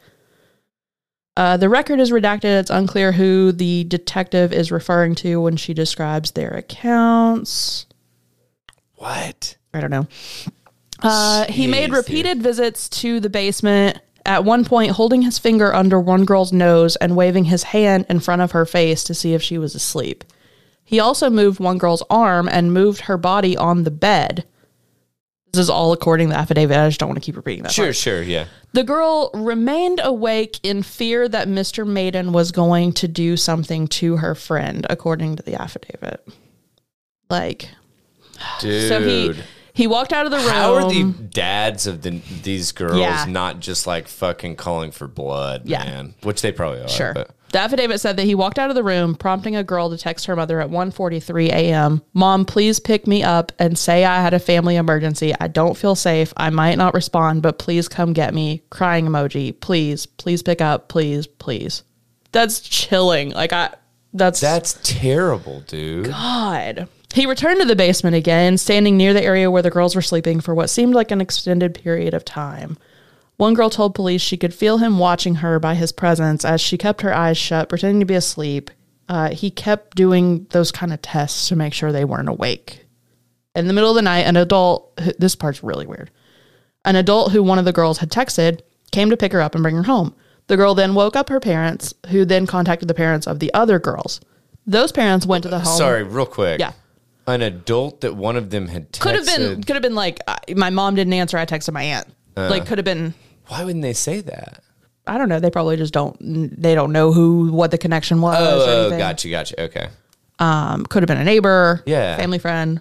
Uh, the record is redacted. It's unclear who the detective is referring to when she describes their accounts. what? I don't know. Uh, he Jeez, made dude. repeated visits to the basement, at one point holding his finger under one girl's nose and waving his hand in front of her face to see if she was asleep. He also moved one girl's arm and moved her body on the bed. This is all according to the affidavit. I just don't want to keep repeating that. Sure, part. sure, yeah. The girl remained awake in fear that Mister Maiden was going to do something to her friend, according to the affidavit. Like, Dude. so he he walked out of the room. How are the dads of the, these girls Yeah. not just like fucking calling for blood, Yeah. man? Which they probably are. Sure. But. The affidavit said that he walked out of the room, prompting a girl to text her mother at one forty-three a.m. Mom, please pick me up and say I had a family emergency. I don't feel safe. I might not respond, but please come get me. Crying emoji. Please, please pick up. Please, please. That's chilling. Like, I, that's, That's terrible, dude. God. He returned to the basement again, standing near the area where the girls were sleeping for what seemed like an extended period of time. One girl told police she could feel him watching her by his presence as she kept her eyes shut, pretending to be asleep. Uh, he kept doing those kind of tests to make sure they weren't awake. In the middle of the night, an adult, this part's really weird, an adult who one of the girls had texted came to pick her up and bring her home. The girl then woke up her parents, who then contacted the parents of the other girls. Those parents went to the home. Sorry, real quick. Yeah. An adult that one of them had texted. Could have been, could have been like, uh, my mom didn't answer, I texted my aunt. Like, could have been... Why wouldn't they say that? I don't know. They probably just don't. They don't know who, what the connection was. or Oh, oh anything. gotcha, gotcha. Okay. Um, could have been a neighbor. Yeah. Family friend.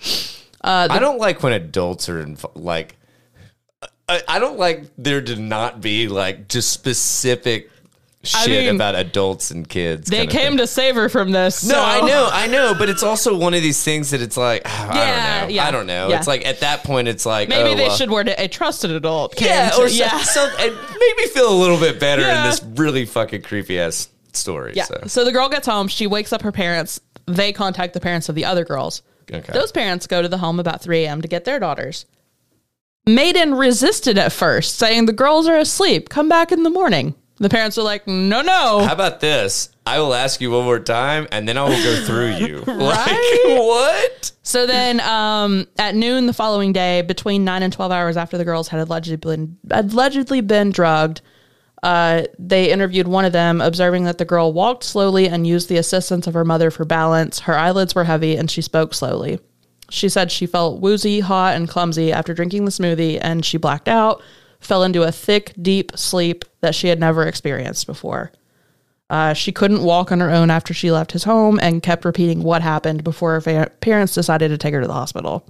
I don't like when adults are inv- like. I, I don't like there to not be like just specific shit mean, about adults and kids. They kind of came thing. to save her from this. No, so- I know, I know, but it's also one of these things that it's like I Yeah, don't know, yeah, I don't know. yeah. It's like at that point, it's like Maybe oh, they well, should word it. A trusted adult. came yeah, to- or yeah. yeah. So, it made me feel a little bit better Yeah. in this really fucking creepy ass story. Yeah. So. So the girl gets home. She wakes up her parents. They contact the parents of the other girls. Okay. Those parents go to the home about three a.m. to get their daughters. Maiden resisted at first, saying the girls are asleep. Come back in the morning. The parents are like, no, no. How about this? I will ask you one more time, and then I will go through you. Right? Like what? So then um, at noon the following day, between nine and twelve hours after the girls had allegedly been, allegedly been drugged, uh, they interviewed one of them, observing that the girl walked slowly and used the assistance of her mother for balance. Her eyelids were heavy and she spoke slowly. She said she felt woozy, hot, and clumsy after drinking the smoothie, and she blacked out, fell into a thick, deep sleep that she had never experienced before. Uh, she couldn't walk on her own after she left his home and kept repeating what happened before her fa- parents decided to take her to the hospital.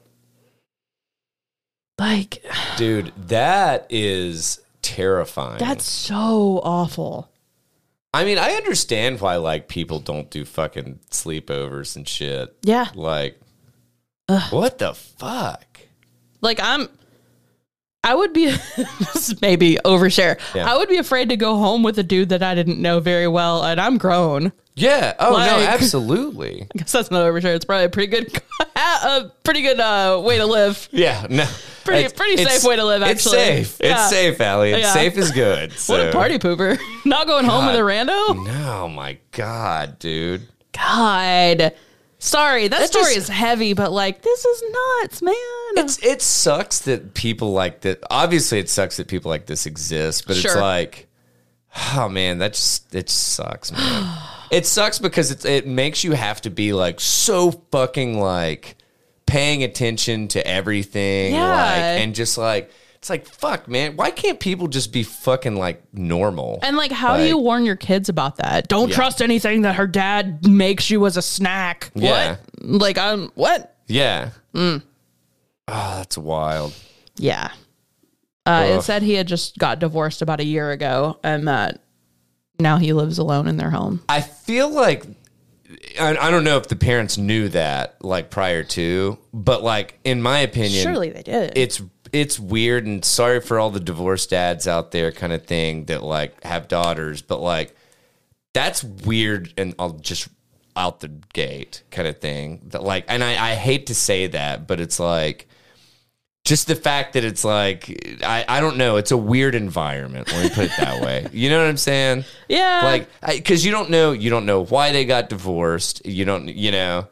Like, dude, that is terrifying. That's so awful. I mean, I understand why, like, people don't do fucking sleepovers and shit. Yeah. Like, Ugh. What the fuck? Like, I'm, I would be, this is maybe overshare. Yeah. I would be afraid to go home with a dude that I didn't know very well, and I'm grown. Yeah. Oh, like, no, absolutely. I guess that's not overshare. It's probably a pretty good, a pretty good uh, way to live. Yeah. No. Pretty, it's, pretty safe way to live, actually. It's safe. Yeah. It's safe, Allie. It's yeah. safe is good. So. What a party pooper. Not going God. home with a rando? No, my God, dude. God. Sorry, that, that story just, is heavy, but like, this is nuts, man. It's It sucks that people like that. Obviously, it sucks that people like this exist, but sure. it's like, oh man, that just, it just sucks, man. It sucks because it's, it makes you have to be like so fucking like paying attention to everything. Yeah. Like, and just like, it's like, fuck, man. Why can't people just be fucking like normal? And like, how like, do you warn your kids about that? Don't yeah. trust anything that her dad makes you as a snack. Yeah. What? Like, um, what? Yeah. Mm. Oh, that's wild. Yeah. Uh, it said he had just got divorced about a year ago and that now he lives alone in their home. I feel like, I, I don't know if the parents knew that like prior to, but like, in my opinion, surely they did. It's It's weird, and sorry for all the divorced dads out there kind of thing that like have daughters, but like that's weird and I'll just out the gate kind of thing that like, and I, I hate to say that, but it's like just the fact that it's like, I, I don't know. It's a weird environment. Let me put it that way. You know what I'm saying? Yeah. Like, I, cause you don't know, you don't know why they got divorced. You don't, you know,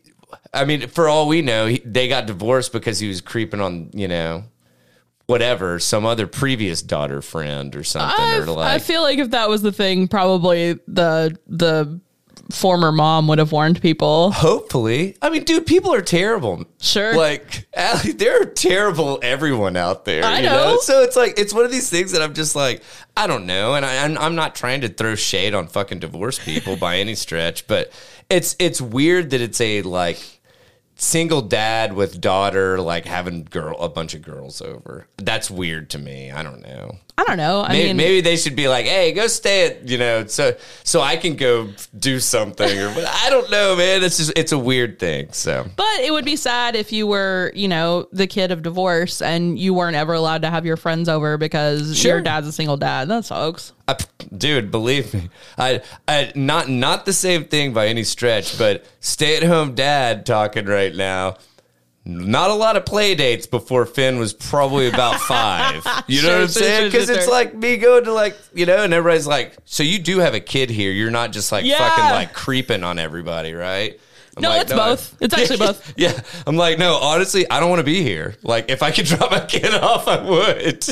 I mean, for all we know, he, they got divorced because he was creeping on, you know, whatever, some other previous daughter friend or something. I, or like, I feel like if that was the thing, probably the the former mom would have warned people. Hopefully. I mean, dude, people are terrible. Sure. Like, Allie, they're terrible, everyone out there. I you know. know. So it's like, it's one of these things that I'm just like, I don't know. And I, I'm, I'm not trying to throw shade on fucking divorced people by any stretch, but it's it's weird that it's a like single dad with daughter like having girl a bunch of girls over. That's weird to me. I don't know. I don't know. I maybe, mean, maybe they should be like, "Hey, go stay at you know, so so I can go do something." Or but I don't know, man. It's just it's a weird thing. So, but it would be sad if you were, you know, the kid of divorce and you weren't ever allowed to have your friends over because sure. your dad's a single dad. That sucks. I, dude, believe me, I, I not not the same thing by any stretch, but stay at home dad talking right now. Not a lot of play dates before Finn was probably about five. You know sure, what I'm sure, saying? Because sure, it's sure. like me going to like, you know, and everybody's like, so you do have a kid here. You're not just like yeah. fucking like creeping on everybody, right? I'm no, like, it's no, both. I, it's actually both. Yeah. I'm like, no, honestly, I don't want to be here. Like, if I could drop my kid off, I would.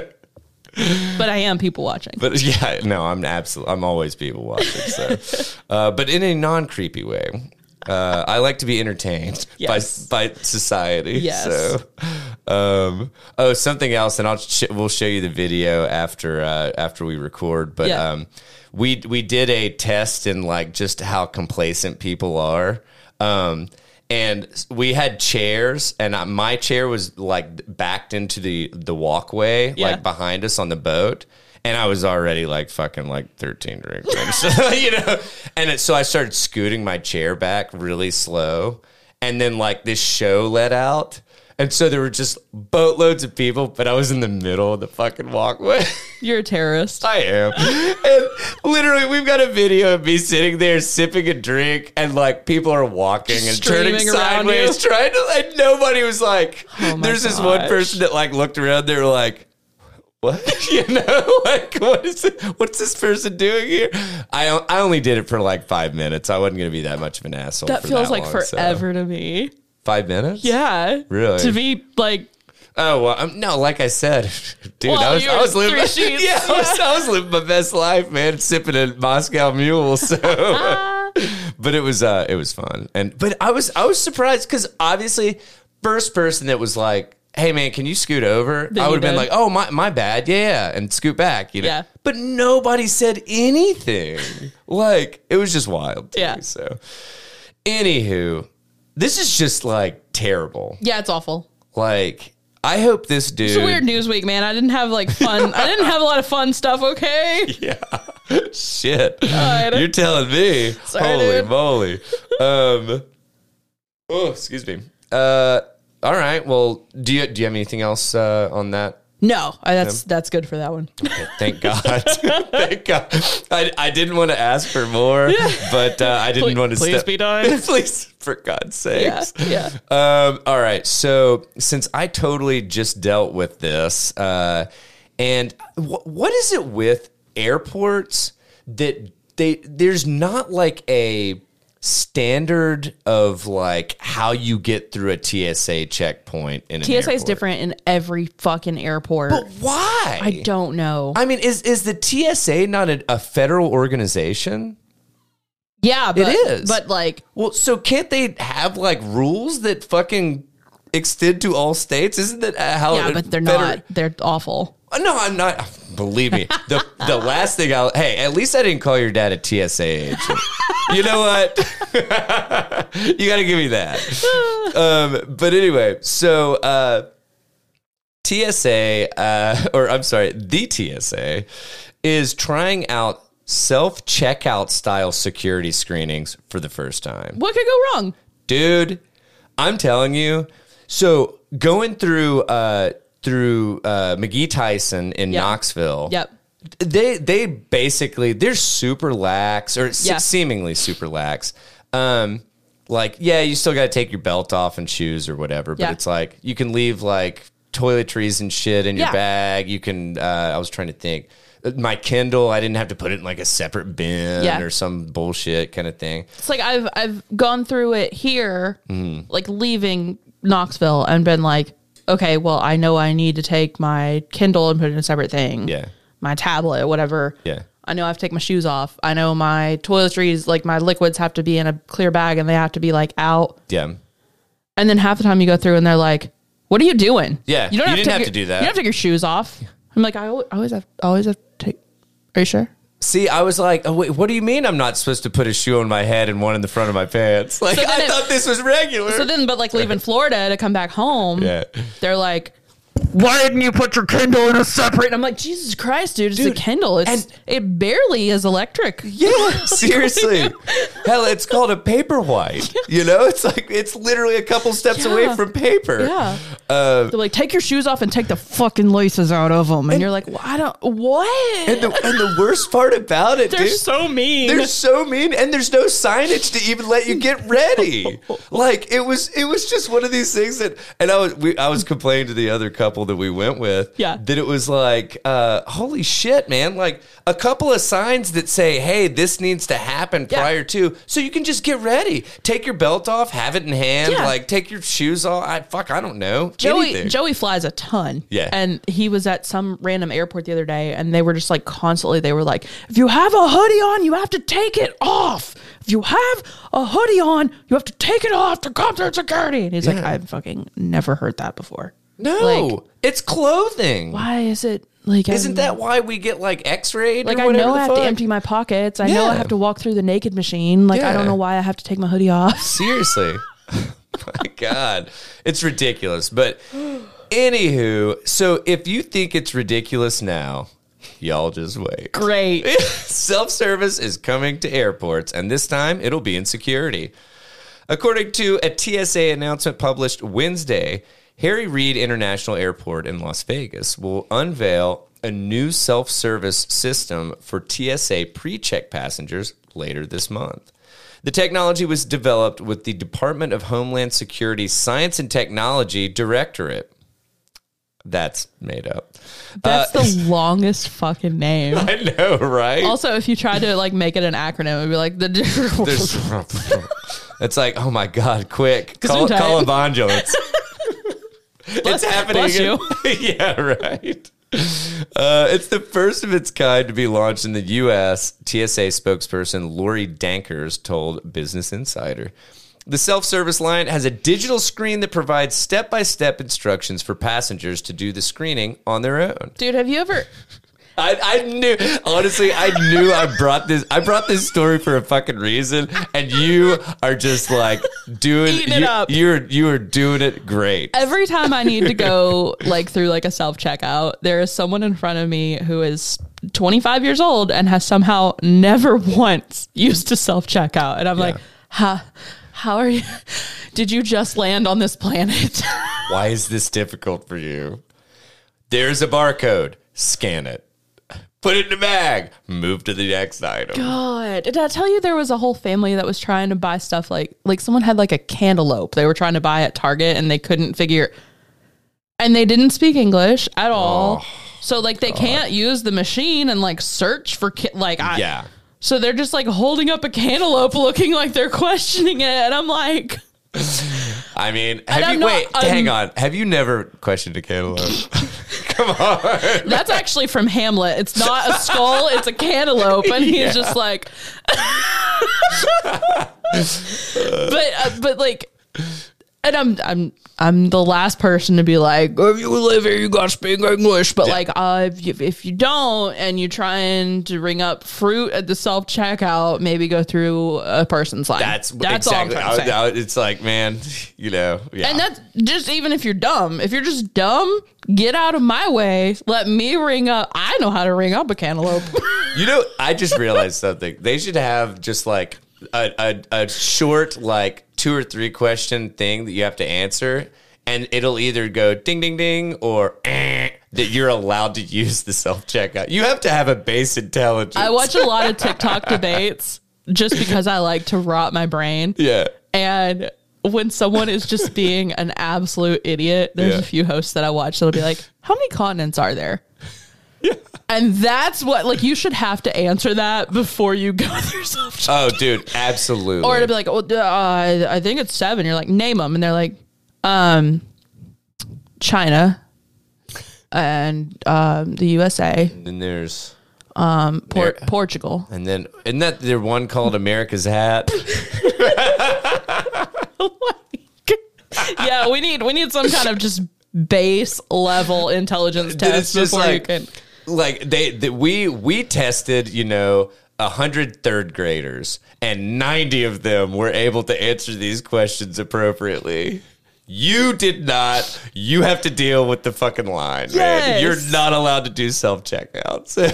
But I am people watching. But yeah, no, I'm absolutely, I'm always people watching. So, uh, but in a non-creepy way. Uh, I like to be entertained yes. by by society. Yes. So, um, oh, something else, and I'll sh- we'll show you the video after uh, after we record. But yeah. um, we we did a test in like just how complacent people are. Um, and we had chairs, and my chair was like backed into the the walkway, yeah. like behind us on the boat. And I was already like fucking like thirteen drinks, so, you know. And it, so I started scooting my chair back really slow, and then like this show let out, and so there were just boatloads of people, but I was in the middle of the fucking walkway. You're a terrorist. I am. And literally, we've got a video of me sitting there sipping a drink, and like people are walking and Streaming turning sideways, trying to like. Nobody was like. Oh my there's gosh. this one person that like looked around. They were like. What? You know, like, what is it? What's this person doing here? I I only did it for like five minutes. I wasn't going to be that much of an asshole. That for feels that like long, forever so. to me. Five minutes? Yeah. Really? To me, like. Oh, well, um, no, like I said, dude, well, I was, I was living, three sheets, yeah, I was, yeah. I was living my best life, man, sipping a Moscow Mule. So, but it was, uh, it was fun, and but I was, I was surprised because obviously, first person that was like, hey man, can you scoot over? Then I would you have been did. like, oh my my bad, yeah, yeah, and scoot back, you know. Yeah. But nobody said anything. Like it was just wild. To Yeah. me, so, anywho, this is just like terrible. Yeah, it's awful. Like I hope this dude. It's a weird news week, man. I didn't have like fun. I didn't have a lot of fun stuff. Okay. Yeah. Shit. right. You're telling me. Sorry, Holy dude. moly. Um. Oh, excuse me. Uh. All right. Well, do you do you have anything else uh, on that? No, I, that's that's good for that one. Okay, thank God. Thank God. I, I didn't want to ask for more, but uh, I didn't Please- want to please step. be done. Please, for God's Yeah, sakes. yeah. Um, all right. So since I totally just dealt with this, uh, and wh- what is it with airports that they there's not like a standard of like how you get through a T S A checkpoint in an T S A is airport? different in every fucking airport. But why? I don't know. I mean, is is the T S A not a, a federal organization? yeah, but, is. But like, Well, so can't they have like rules that fucking extend to all states? Isn't that uh, how? yeah, a but they're feder- not. They're awful. Uh, No, I'm not. Believe me, the the last thing I'll. Hey, at least I didn't call your dad a T S A agent. You know what? You got to give me that. Um, but anyway, so uh, T S A, uh, or I'm sorry, the T S A is trying out self checkout style security screenings for the first time. What could go wrong? Dude, I'm telling you. So going through uh, through uh, McGee Tyson in Yep. Knoxville. Yep. They they basically they're super lax or se- Yeah. seemingly super lax. Um, like yeah, you still got to take your belt off and shoes or whatever, but Yeah. it's like you can leave like toiletries and shit in your Yeah. bag. You can. Uh, I was trying to think. My Kindle, I didn't have to put it in like a separate bin Yeah. or some bullshit kind of thing. It's like I've I've gone through it here, Mm-hmm. like leaving Knoxville, and been like, okay, well, I know I need to take my Kindle and put it in a separate thing. Yeah. My tablet, whatever. Yeah. I know I have to take my shoes off. I know my toiletries, like my liquids, have to be in a clear bag and they have to be like out. Yeah. And then half the time you go through and they're like, "What are you doing?" Yeah, you didn't take have your- to do that. You don't have to take your shoes off. I'm like, I al- always have, always have to take. Are you sure? See, I was like, oh, wait, what do you mean I'm not supposed to put a shoe on my head and one in the front of my pants? Like, So then I it- thought this was regular. So then, but like leaving Florida to come back home, Yeah. they're like, "Why didn't you put your Kindle in a separate?" And I'm like, Jesus Christ, dude, it's Dude, a Kindle. It's and- it barely is electric. Yeah, seriously. Hell, it's called a paperwhite. You know, it's like it's literally a couple steps Yeah. away from paper. Yeah. Uh, They're like, take your shoes off and take the fucking laces out of them. And, you're like, well, I don't, what? and the and the worst part about it, They're dude, so mean. they're so mean, and there's no signage to even let you get ready. Like it was, it was just one of these things that, and I was, we, I was complaining to the other couple that we went with, Yeah. that it was like, uh, holy shit, man, like a couple of signs that say, hey, this needs to happen Yeah. prior to, so you can just get ready, take your belt off, have it in hand, Yeah. like take your shoes off. I fuck, I don't know, Joey anything. Joey flies a ton. Yeah. And he was at some random airport the other day and they were just like constantly they were like, if you have a hoodie on, you have to take it off. If you have a hoodie on, you have to take it off to come through security. And he's like, Yeah. I've fucking never heard that before. no, Like, it's clothing. why is it like Isn't I'm- that why we get like X-rayed? like or I whatever know the I have to fuck? empty my pockets. I know Yeah. I have to walk through the naked machine. Like I Yeah. don't know why I have to take my hoodie off. Seriously. My God. It's ridiculous. But anywho, so if you think it's ridiculous now, y'all just wait. Great. Self-service is coming to airports, and this time it'll be in security. According to a T S A announcement published Wednesday, Harry Reid International Airport in Las Vegas will unveil a new self-service system for T S A pre-check passengers later this month. The technology was developed with the Department of Homeland Security's Science and Technology Directorate. That's made up. That's Uh, the longest fucking name. I know, right? Also, if you tried to like make it an acronym, it'd be like the. There's, it's like, oh my God, quick. Call, Gesundheit. call a ambulance. It's happening. bless you. Yeah, right. Uh, it's the first of its kind to be launched in the U S, T S A spokesperson Lori Dankers told Business Insider. The self-service line has a digital screen that provides step-by-step instructions for passengers to do the screening on their own. Dude, have you ever... I, I knew, honestly, I knew I brought this, I brought this story for a fucking reason, and you are just like doing, Eating it you, up. you're, you are doing it great. Every time I need to go like through like a self-checkout, there is someone in front of me who is twenty-five years old and has somehow never once used a self-checkout. And I'm Yeah. like, huh, how are you? Did you just land on this planet? Why is this difficult for you? There's a barcode. Scan it. Put it in a bag. Move to the next item. God, did I tell you there was a whole family that was trying to buy stuff like like someone had like a cantaloupe they were trying to buy at Target and they couldn't figure, and they didn't speak English at all. Oh, so like they God. can't use the machine and like search for ki- like I, Yeah. So they're just like holding up a cantaloupe, looking like they're questioning it, and I'm like, I mean, And have I'm you, not- wait, I'm- hang on. Have you never questioned a cantaloupe? Come on. that's actually from Hamlet. It's not a skull, it's a cantaloupe, and he's Yeah. just like, but uh, but like, and I'm I'm I'm the last person to be like, if you live here, you got to speak English. But Yeah. like, uh, if you, if you don't, and you're trying to ring up fruit at the self checkout, maybe go through a person's line. That's, that's exactly. all I'm trying to say. I- I- it's like, man, you know, yeah. And that's just even if you're dumb. If you're just dumb, get out of my way. Let me ring up. I know how to ring up a cantaloupe. You know, I just realized something. They should have just like a, a, a short, like two or three question thing that you have to answer, and it'll either go ding, ding, ding, or eh, that you're allowed to use the self checkout. You have to have a base intelligence. I watch a lot of TikTok debates just because I like to rot my brain. Yeah. And when someone is just being an absolute idiot, there's Yeah. a few hosts that I watch that'll be like, how many continents are there? Yeah. And that's what, like, you should have to answer that before you go through self checkout. Oh, dude, absolutely. Or to be like, oh, uh, I I think it's seven. You're like, name them. And they're like, um, China and um, the U S A, and then there's, Por- There- Portugal. and then, isn't that there one called America's Hat? Yeah, we need we need some kind of just base level intelligence Dude, it's test just before like, you can. like they, they we we tested, you know, a hundred third graders, and ninety of them were able to answer these questions appropriately. You did not. You have to deal with the fucking line, man. Yes. You're not allowed to do self checkout. So,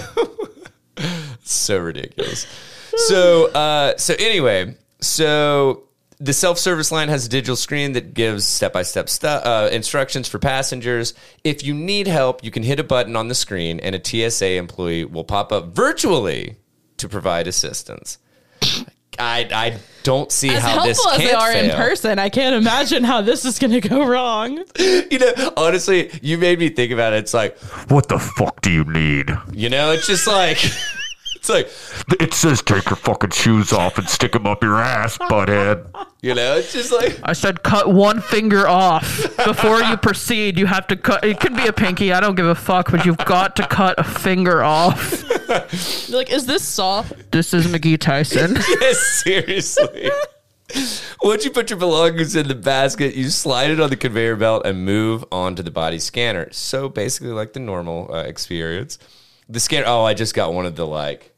so ridiculous. So, uh, so anyway, so the self-service line has a digital screen that gives step-by-step stu- uh, instructions for passengers. If you need help, you can hit a button on the screen, and a T S A employee will pop up virtually to provide assistance. I I don't see As how this helpful as can't they are fail. in person, I can't imagine how this is going to go wrong. You know, honestly, you made me think about it. It's like, What the fuck do you need? you know, it's just like, it's like, It says take your fucking shoes off and stick them up your ass, butthead. you know, it's just like, I said cut one finger off before you proceed. You have to cut. It could be a pinky. I don't give a fuck, but you've got to cut a finger off. You're like, is this soft? This is McGee Tyson. yes, seriously. Once you put your belongings in the basket, you slide it on the conveyor belt and move on to the body scanner. So basically, like the normal uh, experience. The scanner. Oh, I just got one of the like.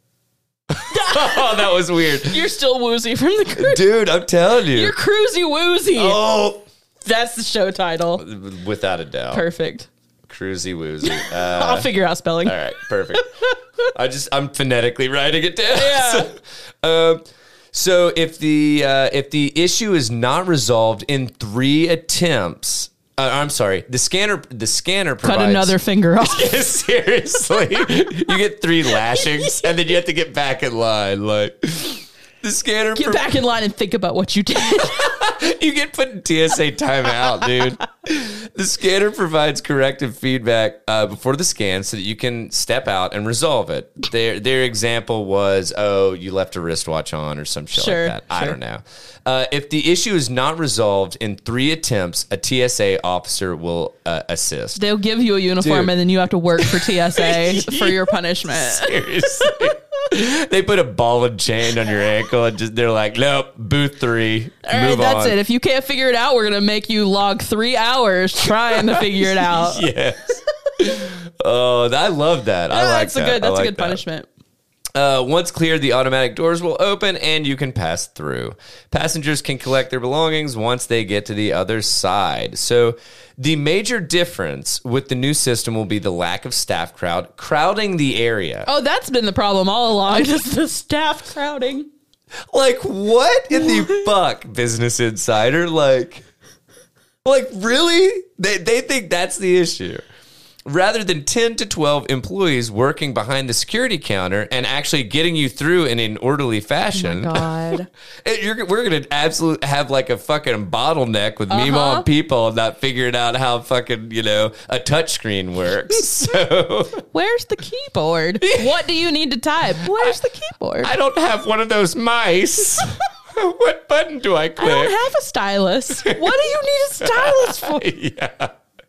Oh, that was weird, You're still woozy from the cruise. dude. I'm telling you. You're cruisy woozy. oh, That's the show title. without a doubt. Perfect. Cruisy woozy. Uh, I'll figure out spelling. All right, perfect. I just I'm phonetically writing it down. Yeah. So, um, so if the uh, if the issue is not resolved in three attempts, uh, I'm sorry, the scanner the scanner provides, Cut another finger off. Seriously, you get three lashings, and then you have to get back in line. Like the scanner, Get pro- back in line and think about what you did. you get put in T S A timeout, dude. The scanner provides corrective feedback uh, before the scan so that you can step out and resolve it. Their their example was, oh, you left a wristwatch on or some shit Sure, like that. I sure. don't know. Uh, if the issue is not resolved in three attempts, a T S A officer will uh, assist. They'll give you a uniform Dude. and then you have to work for T S A for your punishment. Seriously. They put a ball and chain on your ankle and just they're like, nope, booth three. All right, move that's on. it. If you can't figure it out, we're gonna make you log three hours trying to figure it out. Yes. Oh, I love that. I Yeah, like that's that. a good. I That's like a good that. punishment. Uh, once cleared, the automatic doors will open and you can pass through. Passengers can collect their belongings once they get to the other side. So the major difference with the new system will be the lack of staff crowd crowding the area. Oh, that's been the problem all along. Just the staff crowding. Like, what in the fuck, Business Insider? Like, like really? They, they think that's the issue. Rather than ten to twelve employees working behind the security counter and actually getting you through in an orderly fashion. Oh God. You're, we're going to absolutely have like a fucking bottleneck with Uh-huh. Meemaw people not figuring out how fucking, you know, a touchscreen works. So Where's the keyboard? What do you need to type? Where's the keyboard? I don't have one of those mice. What button do I click? I don't have a stylus. What do you need a stylus for? Yeah.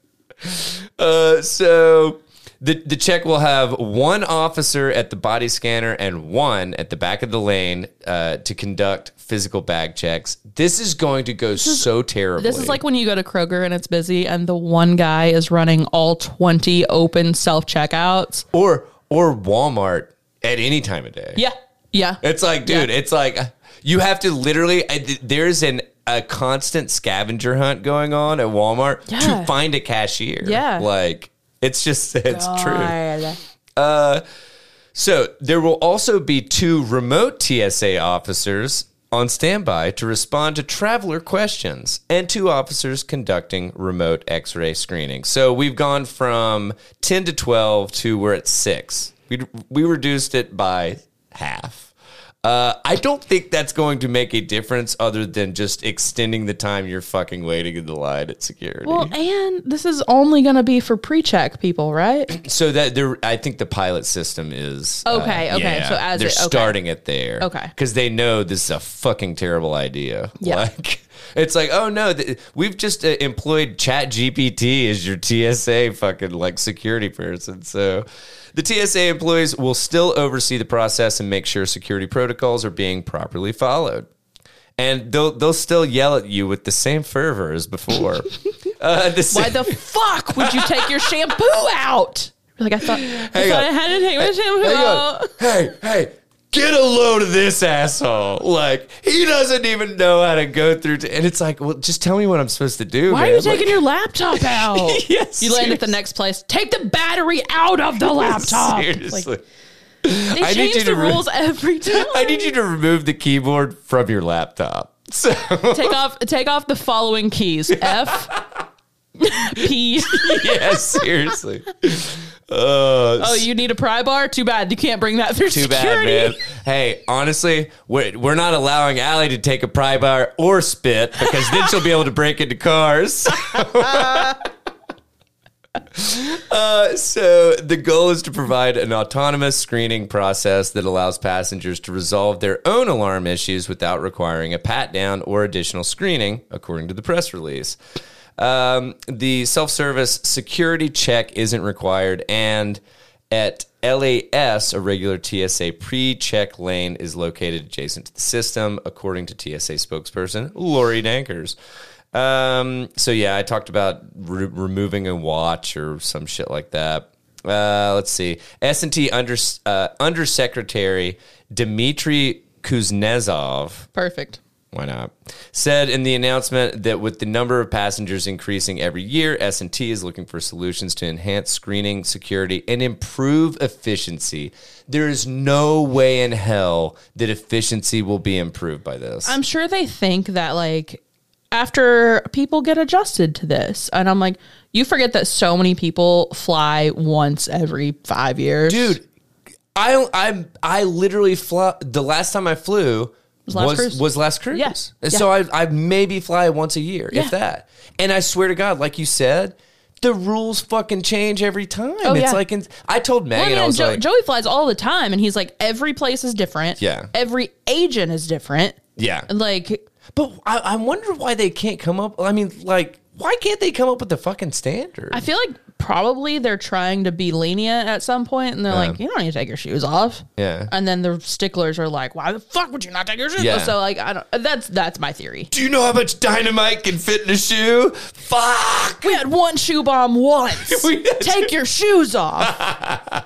Uh, so the the check will have one officer at the body scanner and one at the back of the lane uh, to conduct physical bag checks. This is going to go so terribly. This is like when you go to Kroger and it's busy and the one guy is running all twenty open self-checkouts. or or Walmart at any time of day. Yeah. Yeah. It's like, dude, Yeah. it's like you have to literally. uh, There's an a constant scavenger hunt going on at Walmart Yeah. to find a cashier. Yeah. like it's just it's true. God. Uh, so there will also be two remote T S A officers on standby to respond to traveler questions and two officers conducting remote X-ray screening. So we've gone from ten to twelve to we're at six. We we reduced it by half. Uh, I don't think that's going to make a difference other than just extending the time you're fucking waiting in the line at security. Well, and this is only going to be for pre-check people, right? So that there, I think the pilot system is Okay, uh, okay. yeah, So as they're it- okay. starting it there, Okay. because they know this is a fucking terrible idea. Yeah. Like it's like, oh no, th- we've just uh, employed Chat G P T as your T S A fucking like security person. So the T S A employees will still oversee the process and make sure security protocols are being properly followed. And they'll they'll still yell at you with the same fervor as before. uh, the Why same- the fuck would you take your shampoo out? Like I thought, I, Hang thought on. I had to take my shampoo Hang out. on. Hey, hey, get a load of this asshole. Like, he doesn't even know how to go through. T- and it's like, well, just tell me what I'm supposed to do. Why man. are you taking Like, your laptop out? Yes, You land at the seriously. next place. Take the battery out of the laptop. Seriously. Like, they I need change you the to re- rules every time. I need you to remove the keyboard from your laptop. So, take off take off the following keys. F P. yeah, seriously. Uh, Oh, you need a pry bar? Too bad. You can't bring that through Too security. bad, man. Hey, honestly, we're, we're not allowing Allie to take a pry bar or spit because then she'll be able to break into cars. uh, so the goal is to provide an autonomous screening process that allows passengers to resolve their own alarm issues without requiring a pat down or additional screening, according to the press release. Um, the self-service security check isn't required, and at L A S, a regular T S A pre-check lane is located adjacent to the system, according to T S A spokesperson Lori Dankers. Um, so yeah, I talked about re- removing a watch or some shit like that. Uh, let's see. S and T under, uh, Undersecretary Dmitry Kuznetsov, Perfect. why not, said in the announcement that with the number of passengers increasing every year, S and T is looking for solutions to enhance screening, security, and improve efficiency. There is no way in hell that efficiency will be improved by this. I'm sure they think that, like, after people get adjusted to this, and I'm like, you forget that so many people fly once every five years. Dude, I I I literally fly. The last time I flew was last was, cruise. was last cruise. Yeah. And Yeah. so I I maybe fly once a year, Yeah. if that. And I swear to God, like you said, the rules fucking change every time. Oh, it's yeah. like in, I told Well, Megan, I man, was Jo- like, Joey flies all the time, and he's like, every place is different. Yeah. Every agent is different. yeah. And like, But I, I wonder why they can't come up. I mean, like, Why can't they come up with the fucking standard? I feel like probably they're trying to be lenient at some point, and they're Yeah. like, you don't need to take your shoes off. Yeah. And then the sticklers are like, why the fuck would you not take your shoes Yeah. off? So like, I don't. That's that's my theory. Do you know how much dynamite can fit in a shoe? Fuck! We had one shoe bomb once. We had- Take your shoes off.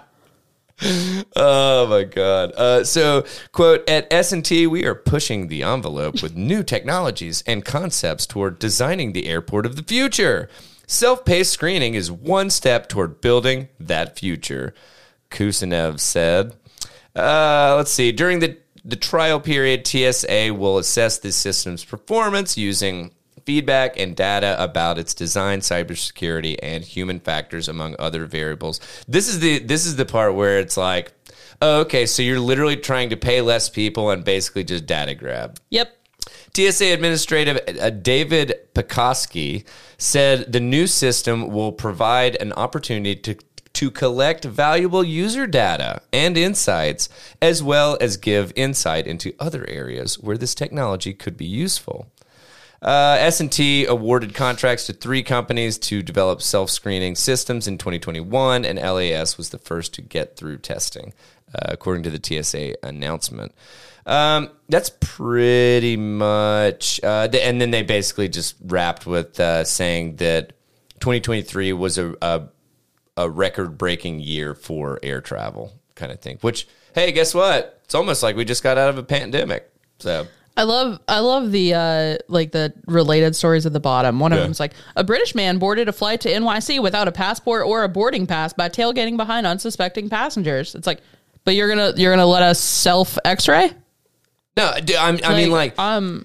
Oh my god. Uh, so, quote, at S and T, we are pushing the envelope with new technologies and concepts toward designing the airport of the future. Self-paced screening is one step toward building that future, Kusinev said. Uh, let's see. During the, the trial period, T S A will assess the system's performance using feedback and data about its design, cybersecurity, and human factors, among other variables. This is the this is the part where it's like, oh, okay, so you're literally trying to pay less people and basically just data grab. Yep. T S A Administrative uh, David Pekoski said the new system will provide an opportunity to to collect valuable user data and insights, as well as give insight into other areas where this technology could be useful. Uh, S and T awarded contracts to three companies to develop self-screening systems in twenty twenty-one, and L A S was the first to get through testing, uh, according to the T S A announcement. Um, that's pretty much, uh, the, and then they basically just wrapped with uh, saying that twenty twenty-three was a, a, a record-breaking year for air travel, kind of thing. Which, hey, guess what? It's almost like we just got out of a pandemic. So. I love I love the uh, like the related stories at the bottom. One of Yeah. them's like, a British man boarded a flight to N Y C without a passport or a boarding pass by tailgating behind unsuspecting passengers. It's like, but you're gonna you're gonna let us self X-ray? No, d- I'm, I mean, like, um,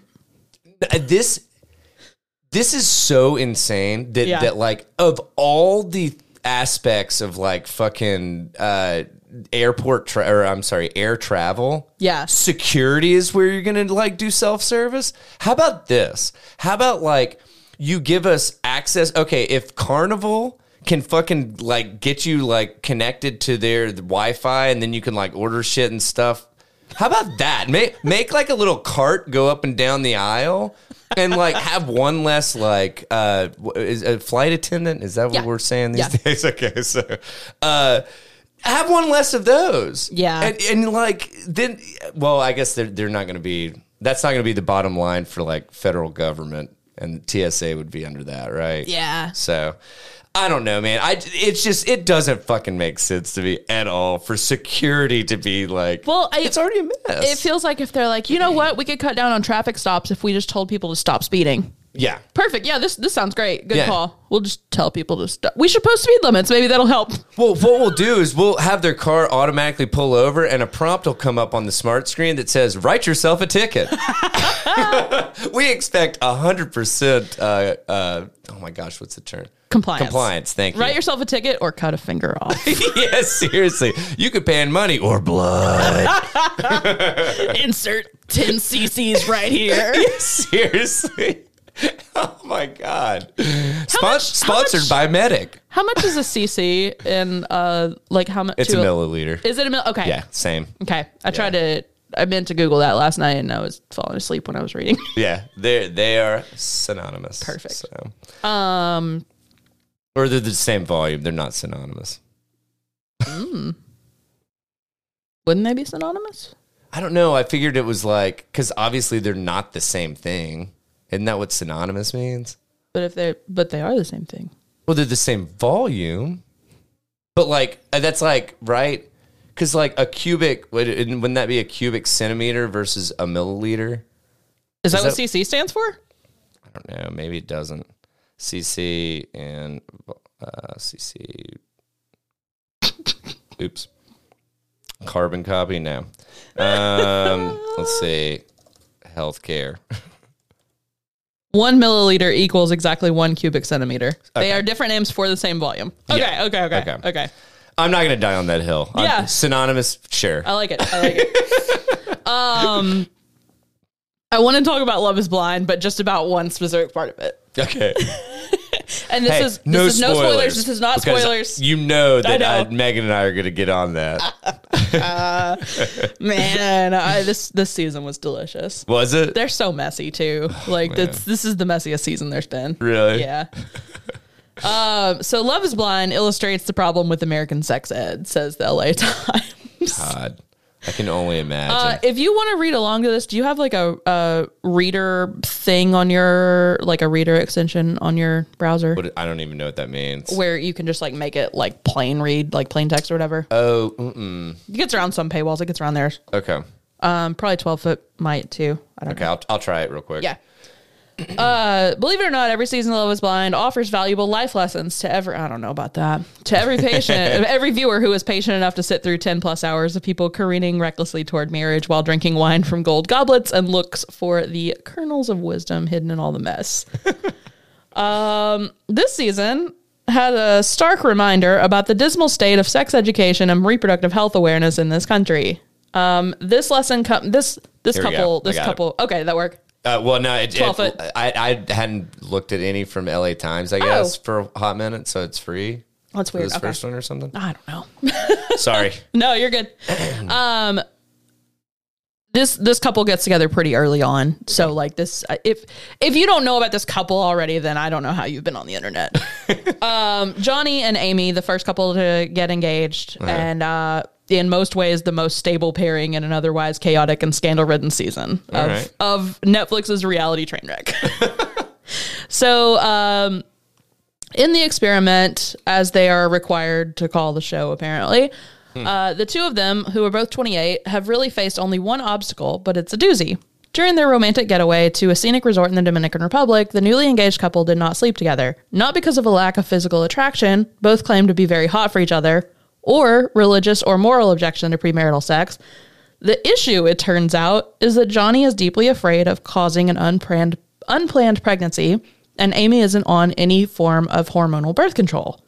this this is so insane that, Yeah. that like, of all the aspects of, like, fucking uh, airport, tra- or I'm sorry, air travel, Yeah. security is where you're going to, like, do self-service. How about this? How about, like, you give us access? Okay, if Carnival can fucking, like, get you, like, connected to their Wi-Fi, and then you can, like, order shit and stuff. How about that? Make make like a little cart go up and down the aisle, and like have one less like uh is a flight attendant. Is that what Yeah. we're saying these Yeah. days? Okay, so uh have one less of those. Yeah. and, and like then, well, I guess they're they're not going to be. That's not going to be the bottom line for like federal government, and T S A would be under that, right? Yeah. So. I don't know, man. I it's just it doesn't fucking make sense to me at all for security to be like. Well, I- it's already a mess. It feels like if they're like, you know what, we could cut down on traffic stops if we just told people to stop speeding. yeah, Perfect. Yeah, this this sounds great. Good Yeah. call. We'll just tell people to stop. We should post speed limits. Maybe that'll help. Well, what we'll do is we'll have their car automatically pull over, and a prompt will come up on the smart screen that says, "Write yourself a ticket." We expect a hundred percent. Uh, uh, oh my gosh, what's the term? Compliance. Compliance. Thank you. Write yourself a ticket or cut a finger off. Yeah, seriously. You could pay in money or blood. Insert ten cc's right here. Seriously. Oh my god. Spon- much- how sponsored much- by Medic. How much is a cc in uh like how much? It's a milliliter. Is it a mill? Okay. Yeah, same. Okay. I tried to. I meant to Google that last night, and I was falling asleep when I was reading. Yeah, they they are synonymous. Perfect. So. Um. Or they're the same volume. They're not synonymous. Wouldn't they be synonymous? I don't know. I figured it was like, because obviously they're not the same thing. Isn't that what synonymous means? But if they, but they are the same thing. Well, they're the same volume. But like, uh, that's like, right? Because like a cubic, would- wouldn't that be a cubic centimeter versus a milliliter? Is, that, that- what C C stands for? I don't know. Maybe it doesn't. C C and uh, C C. Oops. Carbon copy? No. Um, let's see. Healthcare. One milliliter equals exactly one cubic centimeter. They Okay. are different names for the same volume. Okay, Yeah. okay, okay, Okay. okay, I'm not going to die on that hill. I'm- Yeah. synonymous, sure. I like it. I like it. um, I want to talk about Love Is Blind, but just about one specific part of it. Okay. And this Hey, is this no is no spoilers. spoilers. This is not because spoilers. You know that I I know. Megan and I are going to get on that. Man, I, this this season was delicious. Was it? They're so messy too. Like it's, this is the messiest season there's been. Really? Yeah. um, so Love is Blind illustrates the problem with American sex ed, says the L A Times. God, I can only imagine. Uh, if you want to read along to this, do you have like a, a reader thing on your, like a reader extension on your browser What- I don't even know what that means. where you can just like make it like plain read, like plain text or whatever? Oh, mm-mm. It gets around some paywalls. It gets around theirs. Okay. Um, probably twelve foot might too. I don't Okay, I'll, I'll try it real quick. Yeah. Uh, believe it or not, every season of Love is Blind offers valuable life lessons to every, I don't know about that, to every patient, every viewer who is patient enough to sit through ten plus hours of people careening recklessly toward marriage while drinking wine from gold goblets and looks for the kernels of wisdom hidden in all the mess. um, this season had a stark reminder about the dismal state of sex education and reproductive health awareness in this country. Um, this lesson, com- this, this Here we couple, go. I this got it. couple, okay, that work. Uh, well, no, it, twelve it, foot. I, I hadn't looked at any from L A Times, I guess, for a hot minute, so it's free. That's for weird. this Okay. first one or something. I don't know. Sorry. No, you're good. Um, this this couple gets together pretty early on, so like this, if if you don't know about this couple already, then I don't know how you've been on the internet. um, Johnny and Amy, the first couple to get engaged, and uh, in most ways the most stable pairing in an otherwise chaotic and scandal-ridden season of right. of Netflix's reality train wreck. So, um, in the experiment, as they are required to call the show, apparently, hmm. uh, the two of them, who are both twenty-eight, have really faced only one obstacle, but it's a doozy. During their romantic getaway to a scenic resort in the Dominican Republic, the newly engaged couple did not sleep together. Not because of a lack of physical attraction, both claimed to be very hot for each other, or religious or moral objection to premarital sex. The issue, it turns out, is that Johnny is deeply afraid of causing an unplanned, unplanned pregnancy, and Amy isn't on any form of hormonal birth control.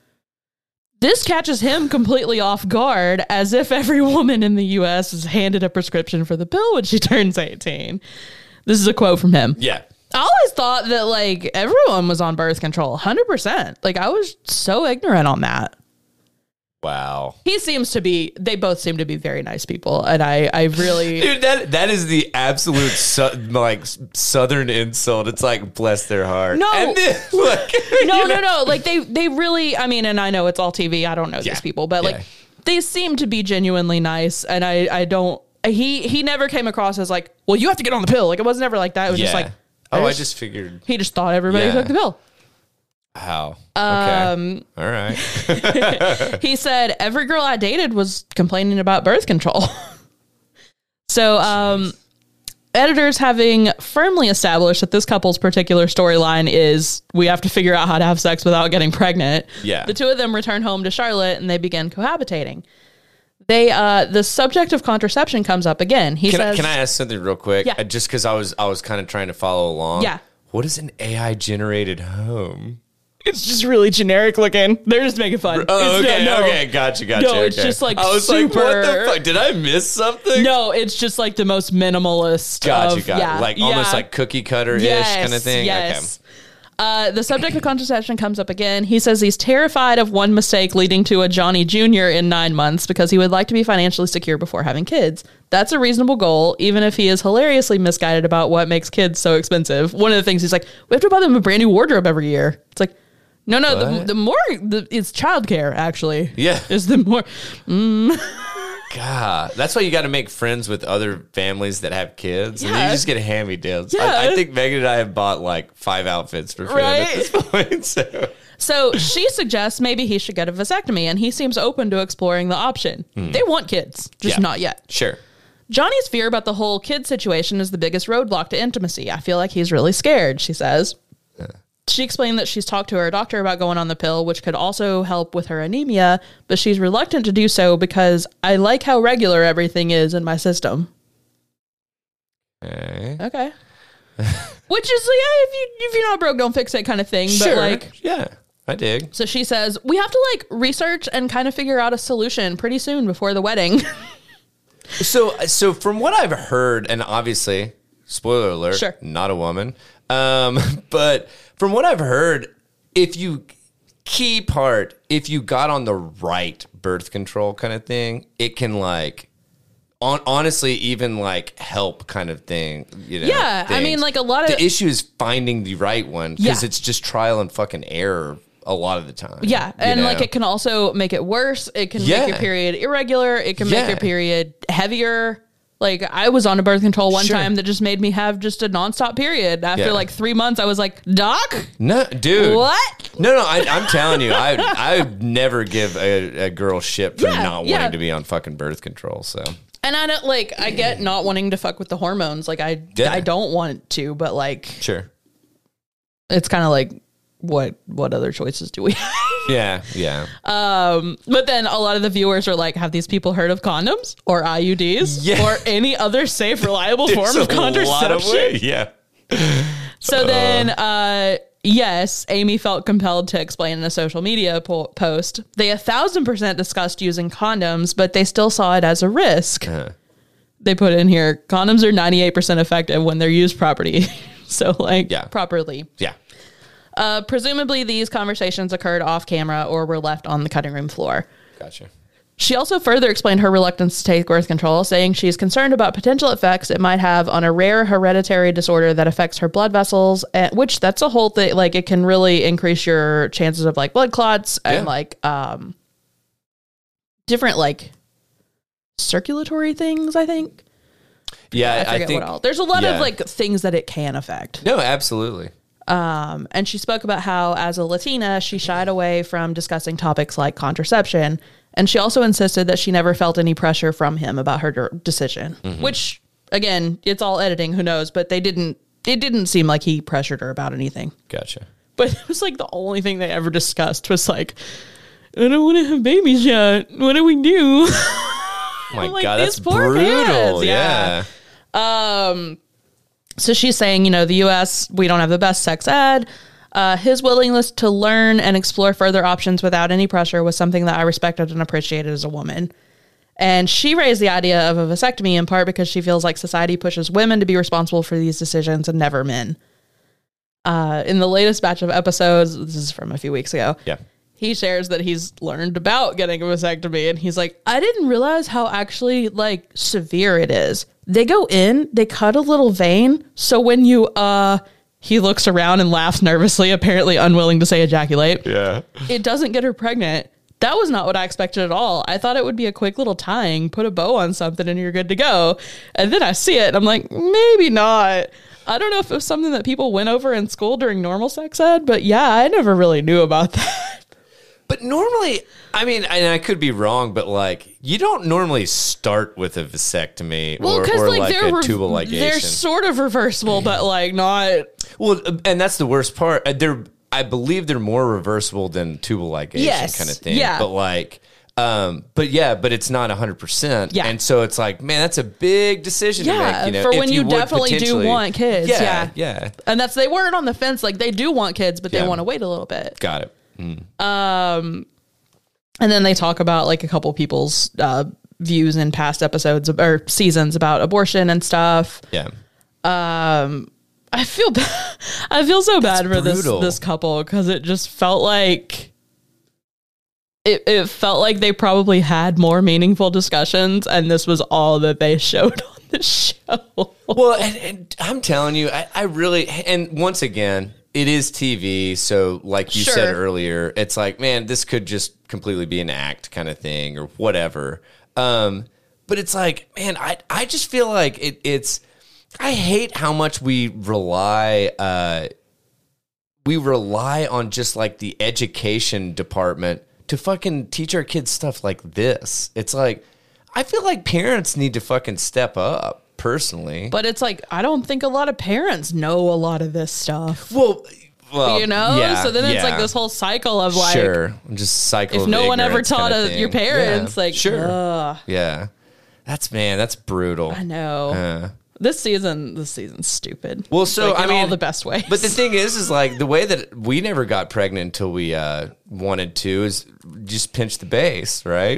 This catches him completely off guard, as if every woman in the U S is handed a prescription for the pill when she turns eighteen. This is a quote from him. Yeah. I always thought that, like, everyone was on birth control, one hundred percent. Like, I was so ignorant on that. Wow. He seems to be, they both seem to be very nice people, and I, I really... Dude, that that is the absolute su- like southern insult. It's like bless their heart. No. And then, like, No, no, no. Like they, they really. I mean, and I know it's all T V. I don't know Yeah. these people, but Yeah. like they seem to be genuinely nice. And I, I don't. He, he never came across as like, well, you have to get on the pill. Like it was never like that. It was Yeah. just like, oh, I just figured. he just thought everybody Yeah. took the pill. How? Okay. Um, All right. He said every girl I dated was complaining about birth control. So, um, editors, having firmly established that this couple's particular storyline is we have to figure out how to have sex without getting pregnant. Yeah. The two of them return home to Charlotte and they begin cohabitating. They, uh, the subject of contraception comes up again. He Can I, says, can I ask something real quick? Yeah. Uh, Just because I was I was kind of trying to follow along. Yeah. What is an A I generated home? it's just really generic looking. They're just making fun. Oh, It's- okay, no, no. okay, gotcha, gotcha. No, it's okay. just, like, I was like, what the super- fuck? Did I miss something? No, it's just like the most minimalist. Gotcha, of, gotcha. Yeah, Like almost yeah. like cookie cutter ish Yes, kind of thing. Yes. Uh, the subject of contraception comes up again. He says he's terrified of one mistake leading to a Johnny Junior in nine months because he would like to be financially secure before having kids. That's a reasonable goal, even if he is hilariously misguided about what makes kids so expensive. One of the things he's like, we have to buy them a brand new wardrobe every year. It's like, no, no, the, What? the more, the, it's childcare, actually. Yeah. Is the more, God, that's why you got to make friends with other families that have kids, and then Yeah. you just get hand me downs. Yeah. I, I think Megan and I have bought like five outfits for Finn Right. at this point. So. So she suggests maybe he should get a vasectomy, and he seems open to exploring the option. They want kids, just Yeah. not yet. Sure. Johnny's fear about the whole kid situation is the biggest roadblock to intimacy. I feel like he's really scared, she says. She explained that she's talked to her doctor about going on the pill, which could also help with her anemia, but she's reluctant to do so because I like how regular everything is in my system. Okay. Okay. Which is, yeah, if, you, if you're not broke, don't fix it kind of thing. Sure. But like, yeah, I dig. so she says, we have to like research and kind of figure out a solution pretty soon before the wedding. So, so from what I've heard, and obviously, spoiler alert, Sure. not a woman, um, but from what I've heard, if you key part, if you got on the right birth control kind of thing, it can like on, honestly even like help kind of thing. You know, Yeah, I things. mean, like, a lot of- the issue is finding the right one because Yeah. it's just trial and fucking error a lot of the time. Yeah, you and know? like it can also make it worse. It can Yeah. make your period irregular. It can Yeah. make your period heavier. Like, I was on a birth control one Sure. time that just made me have just a nonstop period. After Yeah. like three months, I was like, Doc, No, dude. what? No, no, I, I'm telling you, I I would never give a, a girl shit for Yeah, not yeah. wanting to be on fucking birth control. So And I don't like, I get not wanting to fuck with the hormones. Like, I, Yeah. I don't want to, but like, sure, it's kind of like, what, what other choices do we have? yeah, yeah, Um, but then a lot of the viewers are like, have these people heard of condoms or I U Ds Yeah. or any other safe, reliable form There's of a lot contraception? ways, yeah, So then, uh, yes, Amy felt compelled to explain in a social media po- post. They a thousand percent discussed using condoms, but they still saw it as a risk. Uh, They put in here, condoms are ninety-eight percent effective when they're used properly. So like Yeah. properly. yeah. Uh, presumably these conversations occurred off camera or were left on the cutting room floor. Gotcha. She also further explained her reluctance to take birth control, saying she's concerned about potential effects it might have on a rare hereditary disorder that affects her blood vessels, and, which that's a whole thing. Like, it can really increase your chances of like blood clots and Yeah. like um different like circulatory things, I think. Yeah, I I, forget think what all. There's a lot yeah. of like things that it can affect. no, absolutely. Um, and she spoke about how, as a Latina, she shied away from discussing topics like contraception. And she also insisted that she never felt any pressure from him about her de- decision, Mm-hmm. which, again, it's all editing, who knows, but they didn't, it didn't seem like he pressured her about anything. Gotcha. But it was like the only thing they ever discussed was like, I don't want to have babies yet. What do we do? Oh my Like, God, these that's poor brutal. kids, Yeah. yeah. Um, so she's saying, you know, the U S, we don't have the best sex ed. Uh, his willingness to learn and explore further options without any pressure was something that I respected and appreciated as a woman. And she raised the idea of a vasectomy in part because she feels like society pushes women to be responsible for these decisions and never men. Uh, in the latest batch of episodes, this is from a few weeks ago, Yeah. he shares that he's learned about getting a vasectomy, and he's like, I didn't realize how actually like severe it is. They go in, they cut a little vein, so when you uh he looks around and laughs nervously, apparently unwilling to say ejaculate. Yeah. It doesn't get her pregnant. That was not what I expected at all. I thought it would be a quick little tying, put a bow on something and you're good to go. And then I see it and I'm like, maybe not. I don't know if it was something that people went over in school during normal sex ed, but yeah, I never really knew about that. But normally, I mean, and I could be wrong, but like, you don't normally start with a vasectomy Well, or, because or like, like, they're a rev- tubal they're ligation. sort of reversible, but like not. Well, and that's the worst part. Uh, They're, I believe they're more reversible than tubal ligation Yes, kind of thing. yeah. But like, um, but yeah, but it's not a hundred percent. Yeah. And so it's like, man, that's a big decision Yeah, to make. You know, for if when you would definitely do potentially- want kids, Yeah, yeah. yeah. And that's they weren't on the fence. Like they do want kids, but they Yeah. want to wait a little bit. Got it. Mm. Um, and then they talk about like a couple people's uh, views in past episodes of, or seasons about abortion and stuff. Yeah. Um, I feel bad. I feel so bad for this brutal. this couple because it just felt like it. It felt like they probably had more meaningful discussions, and this was all that they showed on the show. Well, and, and I'm telling you, I, I really, and once again, it is T V. So, like you Sure. said earlier, it's like, man, this could just completely be an act kind of thing or whatever. Um, but it's like, man, I, I just feel like it, it's, I hate how much we rely, uh, we rely on just like the education department to fucking teach our kids stuff like this. It's like, I feel like parents need to fucking step up. Personally, But it's like I don't think a lot of parents know a lot of this stuff. well, well, You know, yeah, so then it's yeah. like this whole cycle of like, sure, just cycle. if of no one ever ignorance taught kinda a, your thing. parents, Yeah, like, sure, ugh, yeah, that's man, that's brutal. I know. Uh, This season, this season's stupid. well, so Like, I in mean, all the best ways. But the thing is, is like the way that we never got pregnant until we uh, wanted to is just pinch the base, right?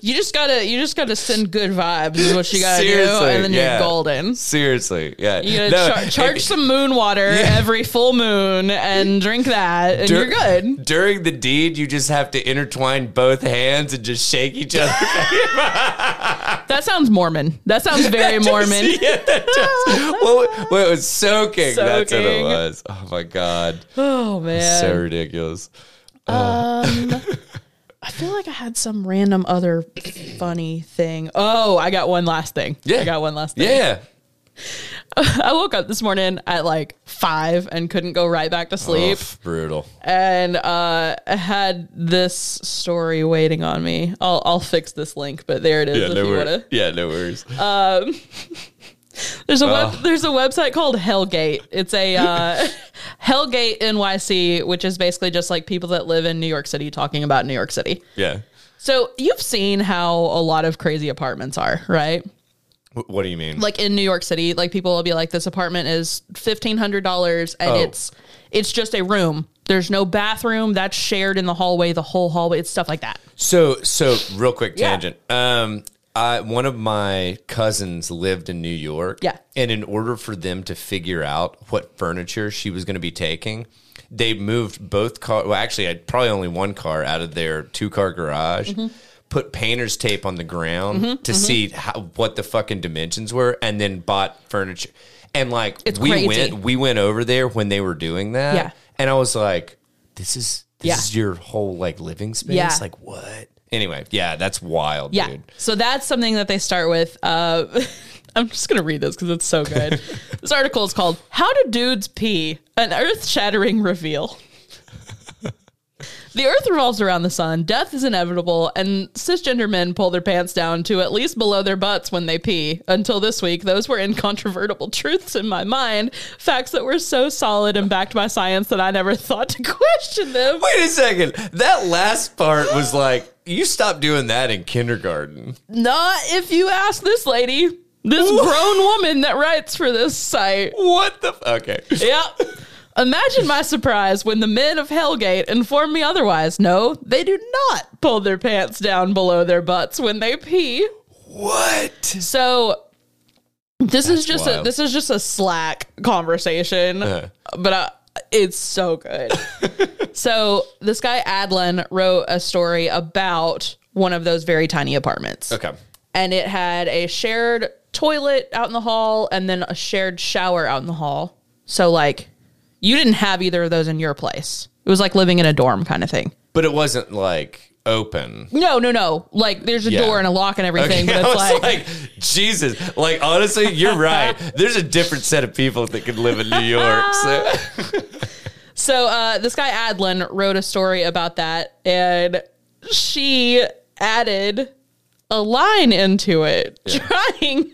You just gotta, you just gotta send good vibes. Is what you gotta do, Seriously, and then yeah. you're golden. Seriously, yeah. You gotta No, char- charge if- some moon water every full moon and drink that, and dur- you're good. During the deed, you just have to intertwine both hands and just shake each other. That sounds Mormon. That sounds very Mormon. Yeah, that does. Well, well, it was soaking. That's what it Soaking. was. Oh my god, Oh man. so ridiculous. Um, I feel like I had some random other funny thing. Oh, I got one last thing. Yeah. I got one last thing. Yeah. I woke up this morning at like five and couldn't go right back to sleep. Oof, brutal. And uh, I had this story waiting on me. I'll I'll fix this link, but there it is. Yeah, if no you worries. wanna. Yeah, no worries. There's a web, Oh. there's a website called Hellgate. It's a uh, Hellgate N Y C, which is basically just like people that live in New York City talking about New York City. yeah. So you've seen how a lot of crazy apartments are, right? Wh- What do you mean? Like in New York City, like people will be like, this apartment is fifteen hundred dollars and Oh. it's it's just a room. There's no bathroom. That's shared in the hallway, the whole hallway. It's stuff like that. So, so real quick Yeah. tangent. Um, I, one of my cousins lived in New York. Yeah. And in order for them to figure out what furniture she was going to be taking, they moved both car. Well, actually, I had probably only one car out of their two car garage. Mm-hmm. Put painter's tape on the ground to see how, what the fucking dimensions were, and then bought furniture. And like It's we crazy. went, we went over there when they were doing that. Yeah. And I was like, "This is this Yeah. is your whole like living space." Yeah. Like what? Anyway, yeah, that's wild, Yeah. dude. So that's something that they start with. Uh, I'm just going to read this because it's so good. This article is called How Do Dudes Pee? An Earth-Shattering Reveal. The earth revolves around the sun, death is inevitable, and cisgender men pull their pants down to at least below their butts when they pee. Until this week, those were incontrovertible truths in my mind, facts that were so solid and backed by science that I never thought to question them. Wait a second. That last part was like, you stopped doing that in kindergarten. Not if you ask this lady, this grown woman that writes for this site. What the? F- okay. Yep. Imagine my surprise when the men of Hellgate informed me otherwise. No, they do not pull their pants down below their butts when they pee. What? So this is just a wild. this is just a Slack conversation, Uh-huh. but uh, it's so good. So this guy Adlin wrote a story about one of those very tiny apartments. Okay. And it had a shared toilet out in the hall and then a shared shower out in the hall. So like you didn't have either of those in your place. It was like living in a dorm kind of thing. But it wasn't like open. No, no, no. Like there's a Yeah. door and a lock and everything, Okay, but I it's was like, like, Jesus. Like, honestly, you're right. There's a different set of people that could live in New York. So. So uh, this guy Adlin wrote a story about that, and she added a line into it, trying.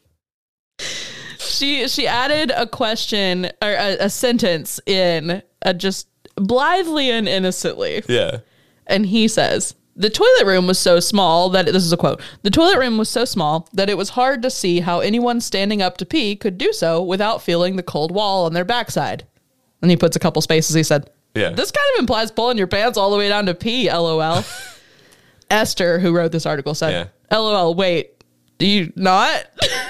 She she added a question or a, a sentence in, uh, just blithely and innocently, Yeah. and he says, "The toilet room was so small that," this is a quote, "the toilet room was so small that it was hard to see how anyone standing up to pee could do so without feeling the cold wall on their backside." And he puts a couple spaces. He said, Yeah. "This kind of implies pulling your pants all the way down to pee, lol." Esther, who wrote this article, said, "LOL, wait, do you not?"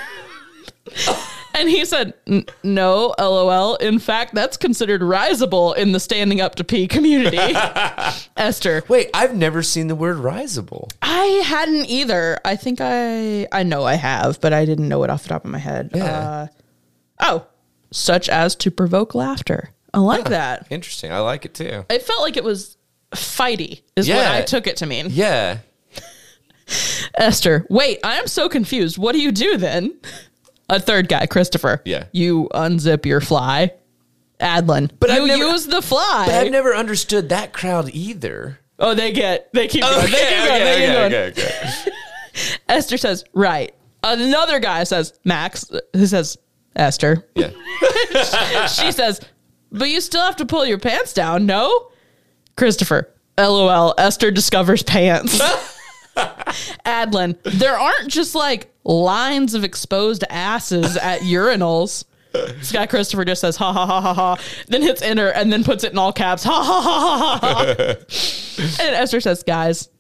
And he said, "N- no, lol. In fact, that's considered risible in the standing up to pee community." Esther, Wait, I've never seen the word risible. I hadn't either. I think I, I know I have, but I didn't know it off the top of my head. Yeah. Uh, oh, such as to provoke laughter. I like that. Interesting. I like it too. It felt like it was fighty is what Yeah. I took it to mean. Yeah. Esther, wait, I am so confused. What do you do then? A third guy, Christopher. Yeah. You unzip your fly. Adlin, But you I've never- use the fly. But I've never understood that crowd either. Oh, they get, they keep going. Okay, they keep going. they keep going. okay, okay, okay. Esther says, right. Another guy says, Max, who says, Esther. Yeah. She says, but you still have to pull your pants down, no? Christopher, LOL, Esther discovers pants. Adlin, there aren't just like lines of exposed asses at urinals. This guy Christopher just says, ha ha ha ha ha, then hits enter and then puts it in all caps, ha ha ha ha ha ha. And Esther says, guys,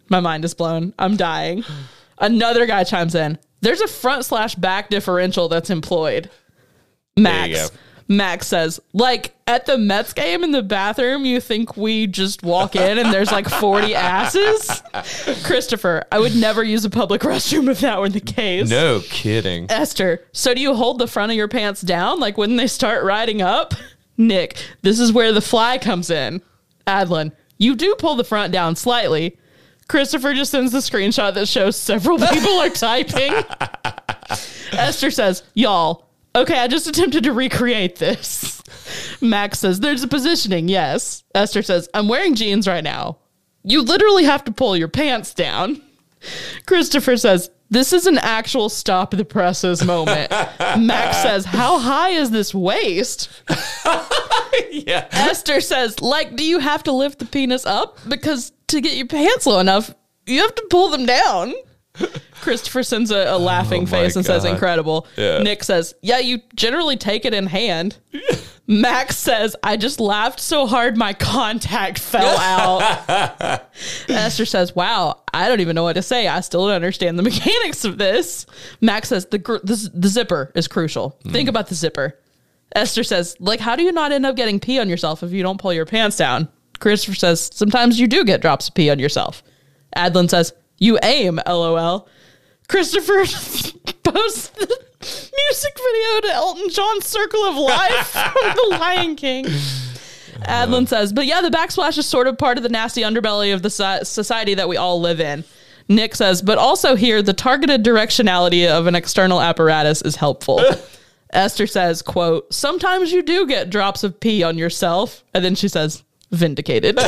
My mind is blown. I'm dying. Another guy chimes in. There's a front slash back differential that's employed. Max. There you go. Max says, like, at the Mets game in the bathroom, you think we just walk in and there's like forty asses? Christopher, I would never use a public restroom if that were the case. No kidding. Esther, so do you hold the front of your pants down, like when they start riding up? Nick, this is where the fly comes in. Adlin, you do pull the front down slightly. Christopher just sends the screenshot that shows several people are typing. Esther says, y'all, okay, I just attempted to recreate this. Max says, there's a positioning, yes. Esther says, I'm wearing jeans right now. You literally have to pull your pants down. Christopher says, this is an actual stop the presses moment. Max says, how high is this waist? Yeah. Esther says, like, do you have to lift the penis up? Because to get your pants low enough, you have to pull them down. Christopher sends a, a laughing Oh face my and says, God. incredible. Yeah. Nick says, yeah, you generally take it in hand. Max says, I just laughed so hard my contact fell out. Esther says, wow, I don't even know what to say. I still don't understand the mechanics of this. Max says, the, gr- the, the zipper is crucial. Mm. Think about the zipper. Esther says, like, how do you not end up getting pee on yourself if you don't pull your pants down? Christopher says, sometimes you do get drops of pee on yourself. Adlin says, you aim, LOL. Christopher posts the music video to Elton John's Circle of Life from The Lion King. Adlin says, but yeah, the backsplash is sort of part of the nasty underbelly of the so- society that we all live in. Nick says, but also here, the targeted directionality of an external apparatus is helpful. Esther says, quote, sometimes you do get drops of pee on yourself. And then she says, vindicated.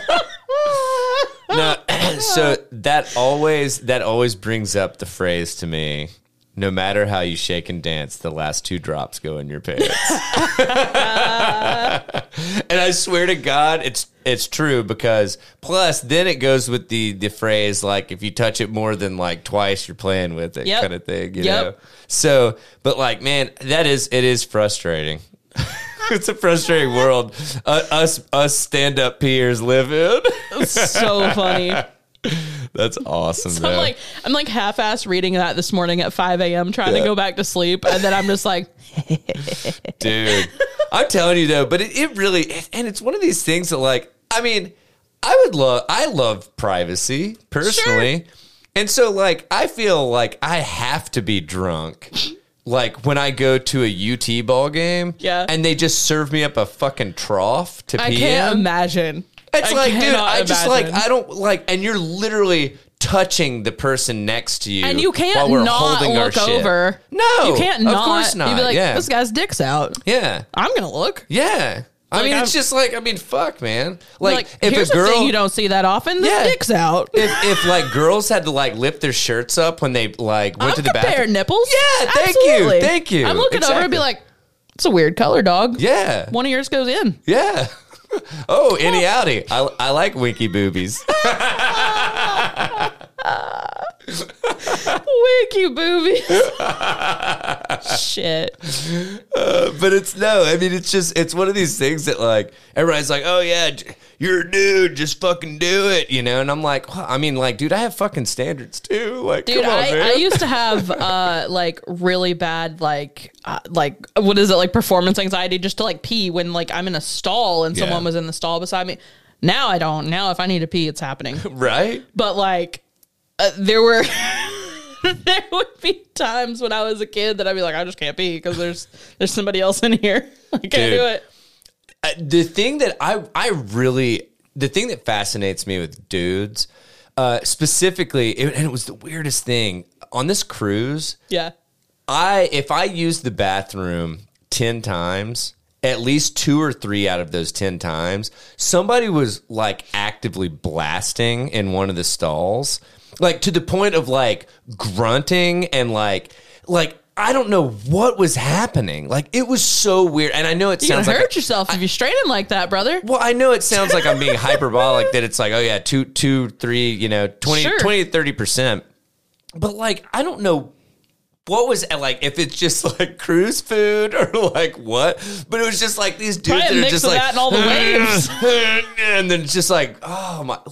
No, so that always that always brings up the phrase to me, no matter how you shake and dance, the last two drops go in your pants. And I swear to God, it's it's true, because plus then it goes with the the phrase, like, if you touch it more than like twice, you're playing with it, Yep. kind of thing, you Yep. know? So, but like, man, that is, it is frustrating. It's a frustrating world uh, us us stand-up peers live in. It's so funny. That's awesome, So though. I'm like, I'm like half-ass reading that this morning at five a.m. trying Yeah. to go back to sleep. And then I'm just like, Dude, I'm telling you, though, but it, it really, and it's one of these things that, like, I mean, I would love, I love privacy, personally. Sure. And so, like, I feel like I have to be drunk. Like, when I go to a U T ball game, Yeah. and they just serve me up a fucking trough to I pee can't in. imagine. It's I like, dude, cannot I just imagine. like, I don't like, and you're literally touching the person next to you. And you can't while we're not holding our look shit. over. No, You can't of not. course not. You'd be like, yeah. this guy's dick's out. yeah. I'm going to look. Yeah. I Like, mean, I'm- it's just like, I mean, fuck, man. Like, Like, if here's a girl, a thing you don't see that often. This Yeah. dick's out. if, if like girls had to like lift their shirts up when they like went I'm to the comparing bathroom. nipples. Yeah, thank Absolutely. you, thank you. I'm looking over and be Exactly. like, it's a weird color, dog. Yeah, One of yours goes in. yeah. Oh, any outie. I, I like winky boobies. Wiki boobies. Shit. Uh, but it's no, I mean, it's just, it's one of these things that like, everybody's like, oh yeah, j- you're a dude, just fucking do it, you know? And I'm like, well, I mean, like, dude, I have fucking standards too. Like, Dude, come on, I, man. I used to have uh like really bad like uh, like what is it like performance anxiety just to like pee when like I'm in a stall and Yeah. someone was in the stall beside me. Now I don't. Now if I need to pee, it's happening. right? But like uh, there were there would be times when I was a kid that I'd be like, I just can't pee because there's there's somebody else in here. I can't Dude. do it. Uh, the thing that I I really the thing that fascinates me with dudes, uh, specifically, it, and it was the weirdest thing on this cruise. Yeah. I if I used the bathroom ten times, at least two or three out of those ten times, somebody was like actively blasting in one of the stalls, like to the point of like grunting and like like. I don't know what was happening. Like, it was so weird. And I know it You're gonna sounds like hurt yourself if you're straining like that, brother. well, I know it sounds like I'm being hyperbolic, that it's like, oh yeah, two, two, three, you know, twenty, Sure. twenty to thirty percent. But like, I don't know what was like, if it's just like cruise food or like what, but it was just like these dudes Probably a that are mix just of like, that and all the waves. and then it's just like, oh my, like,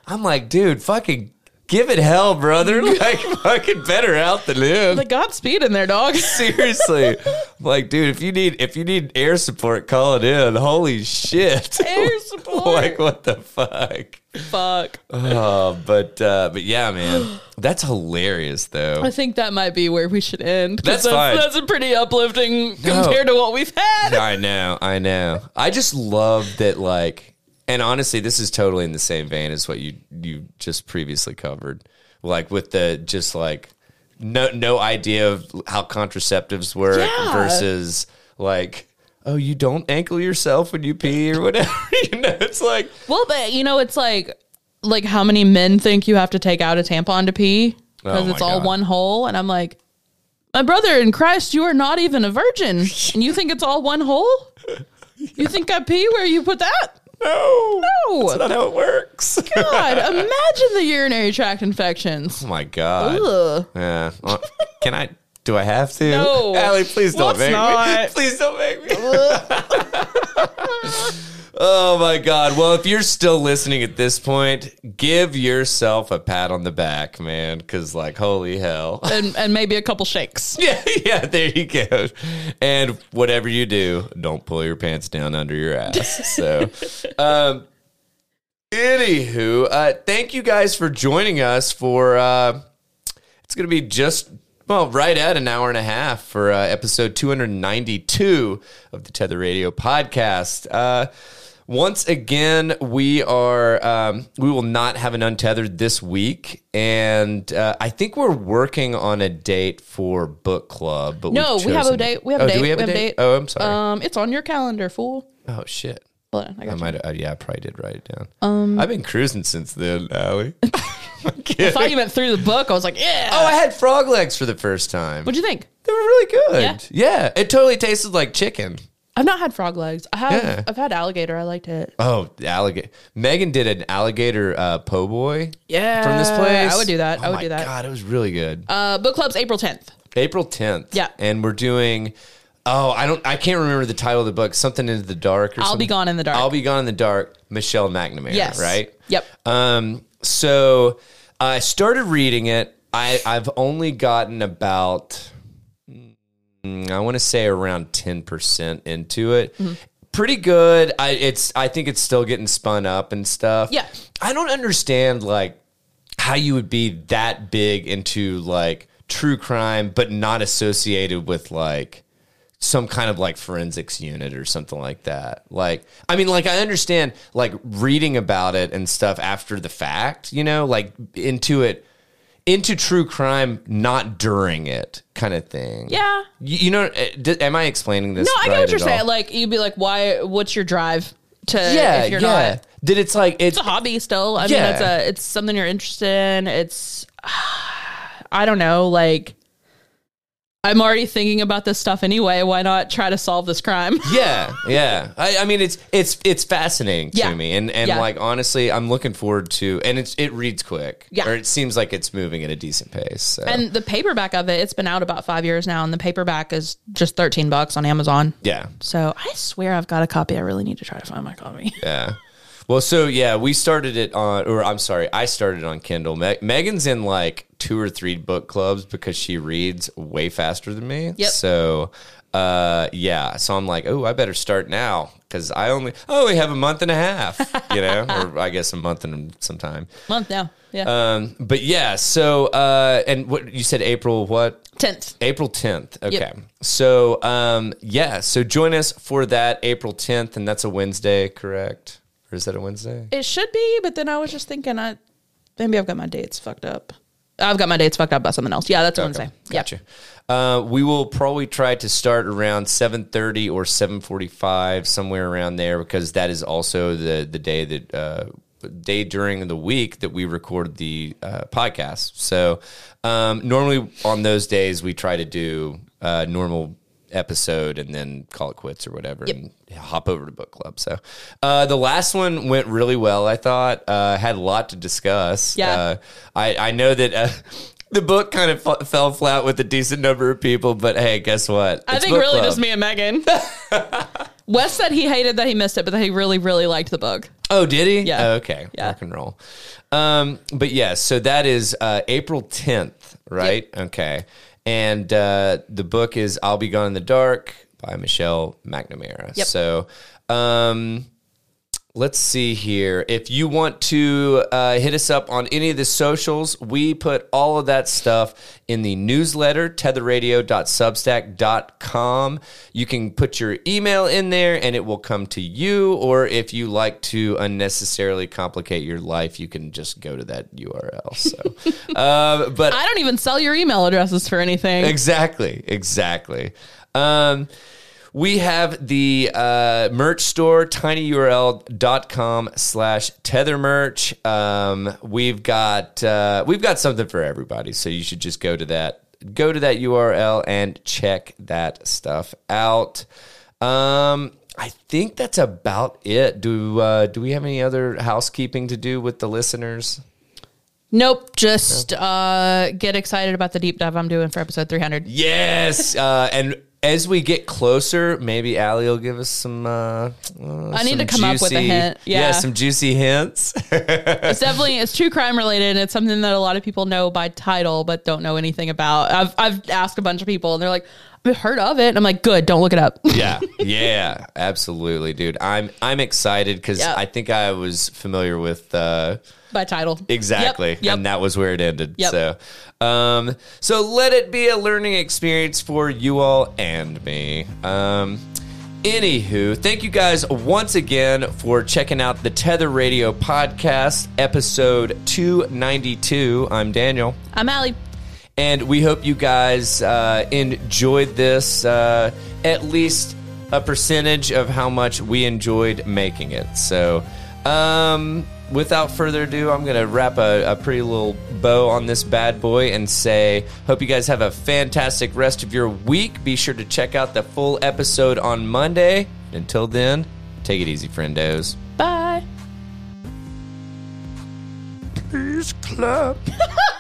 I'm like, dude, fucking give it hell, brother. Like, fucking better out than in. Like Godspeed in there, dog. Seriously. I'm like, dude, if you need if you need air support, call it in. Holy shit. Air support. Like, what the fuck? Fuck. Oh, but uh, but yeah, man, that's hilarious, though. I think that might be where we should end. 'cause That's fine. That's a pretty uplifting compared to what we've had. I know, I know. I just love that, like, and honestly, this is totally in the same vein as what you you just previously covered, like with the just like no no idea of how contraceptives work Yeah. versus like, oh, you don't ankle yourself when you pee or whatever. You know, it's like, Well, but you know, it's like like how many men think you have to take out a tampon to pee because Oh it's my all God. one hole, and I'm like, my brother in Christ, you are not even a virgin, and you think it's all one hole? You think I pee where you put that? no, No. that's not how it works. God, imagine the urinary tract infections. Oh my God. Ugh. Yeah. Well, can I? Do I have to? No. Allie, please don't Let's make me. not. Please don't make me. Oh my God. Well, if you're still listening at this point, give yourself a pat on the back, man. Cause like, holy hell. And and maybe a couple shakes. Yeah, yeah, there you go. And whatever you do, don't pull your pants down under your ass. So, um, anywho, uh, thank you guys for joining us for, uh, it's going to be just, well, right at an hour and a half for uh, episode two ninety-two of the Tether Radio podcast. Uh, once again, we are um, we will not have an Untethered this week, and uh, I think we're working on a date for book club. But No, we've we have a chosen- date. We have a Oh, date. do we have a date? Oh, I'm sorry. Um, it's on your calendar, fool. oh shit. Hold on, I I got you. might. Uh, yeah, I probably did write it down. Um, I've been cruising since then, Allie. I thought you went through the book. I was like, yeah. Oh, I had frog legs for the first time. What'd you think? They were really good. Yeah? Yeah, it totally tasted like chicken. I've not had frog legs. I have. Yeah. I've had alligator. I liked it. Oh, alligator. Megan did an alligator uh, po' boy Yeah, from this place. I would do that. Oh I would my do that. God, it was really good. Uh, book club's April tenth. April tenth. Yeah. And we're doing, oh, I don't, I can't remember the title of the book. Something into the dark or I'll something. Be Gone in the Dark. I'll Be Gone in the Dark. Michelle McNamara, Yes. right? Yep. Um, so I started reading it. I, I've only gotten about, mm, I want to say around ten percent into it. Mm-hmm. Pretty good. I it's I think it's still getting spun up and stuff. Yeah. I don't understand like how you would be that big into like true crime, but not associated with like some kind of like forensics unit or something like that. Like, I mean, like I understand like reading about it and stuff after the fact, you know, like into it, into true crime, not during it kind of thing. Yeah. You, you know, uh, d- am I explaining this? No, I get right what you're at saying. all? Like, you'd be like, why? What's your drive to? yeah, if you're yeah. not. That it's like, it's, It's a hobby still. I Yeah. mean, it's a. It's something you're interested in. It's. I don't know. Like, I'm already thinking about this stuff anyway. Why not try to solve this crime? yeah, yeah. I, I mean, it's it's it's fascinating Yeah. to me, and and Yeah. like honestly, I'm looking forward to, and it's it reads quick, Yeah. or it seems like it's moving at a decent pace. So. And the paperback of it, it's been out about five years now, and the paperback is just thirteen bucks on Amazon. yeah, So I swear I've got a copy. I really need to try to find my copy. yeah. Well, so yeah, we started it on, or I'm sorry, I started on Kindle. Me- Megan's in like two or three book clubs because she reads way faster than me. Yep. So, uh, yeah. So I'm like, oh, I better start now because I only, I only have a month and a half, you know, or I guess a month and some time. Month now. Yeah. Um, but yeah, so uh, and what you said, April what? tenth. April tenth. Okay. Yep. So um, yeah, so join us for that April tenth, and that's a Wednesday, correct? Or is that a Wednesday? It should be, but then I was just thinking, I maybe I've got my dates fucked up. I've got my dates fucked up by something else. Yeah, that's a Wednesday. Gotcha. Uh, we will probably try to start around seven thirty or seven forty-five, somewhere around there, because that is also the the day that uh, day during the week that we record the uh, podcast. So um, normally on those days we try to do uh, normal episode and then call it quits or whatever Yep. and hop over to book club. So uh, the last one went really well, I thought. Uh, had a lot to discuss. Yeah. Uh, I, I know that uh, the book kind of f- fell flat with a decent number of people, but hey, guess what? I It's think book really club. just me and Megan. Wes said he hated that he missed it, but that he really, really liked the book. Oh, did he? Yeah. Oh, okay. Yeah. Rock and roll. Um, but yes, so that is uh, April tenth, right? Yep. Okay. And uh, the book is I'll Be Gone in the Dark by Michelle McNamara. Yep. So um, let's see here. If you want to uh, hit us up on any of the socials, we put all of that stuff in the newsletter, tether radio dot substack dot com. You can put your email in there and it will come to you. Or if you like to unnecessarily complicate your life, you can just go to that U R L. So, um, but I don't even sell your email addresses for anything. Exactly. Exactly. Um, We have the uh, merch store, tinyurl.com slash tether merch. Um, we've got uh, we've got something for everybody, so you should just go to that go to that U R L and check that stuff out. Um, I think that's about it. Do uh, do we have any other housekeeping to do with the listeners? Nope. Just uh, get excited about the deep dive I'm doing for episode three hundred. Yes, uh, and. As we get closer, maybe Allie will give us some. Uh, uh, I need some to come juicy, up with a hint. Yeah. yeah, some juicy hints. It's definitely it's true crime related. And it's something that a lot of people know by title, but don't know anything about. I've I've asked a bunch of people, and they're like, "I've heard of it." And I'm like, "Good, don't look it up." yeah, yeah, absolutely, dude. I'm I'm excited because Yep. I think I was familiar with. Uh, By title. Exactly. Yep, yep. And that was where it ended. Yep. So, um, so let it be a learning experience for you all and me. Um, anywho, thank you guys once again for checking out the Tether Radio podcast, episode two ninety-two. I'm Daniel. I'm Allie. And we hope you guys uh, enjoyed this, uh, at least a percentage of how much we enjoyed making it. So, um... without further ado, I'm going to wrap a, a pretty little bow on this bad boy and say, hope you guys have a fantastic rest of your week. Be sure to check out the full episode on Monday. Until then, take it easy, friendos. Bye. Please clap.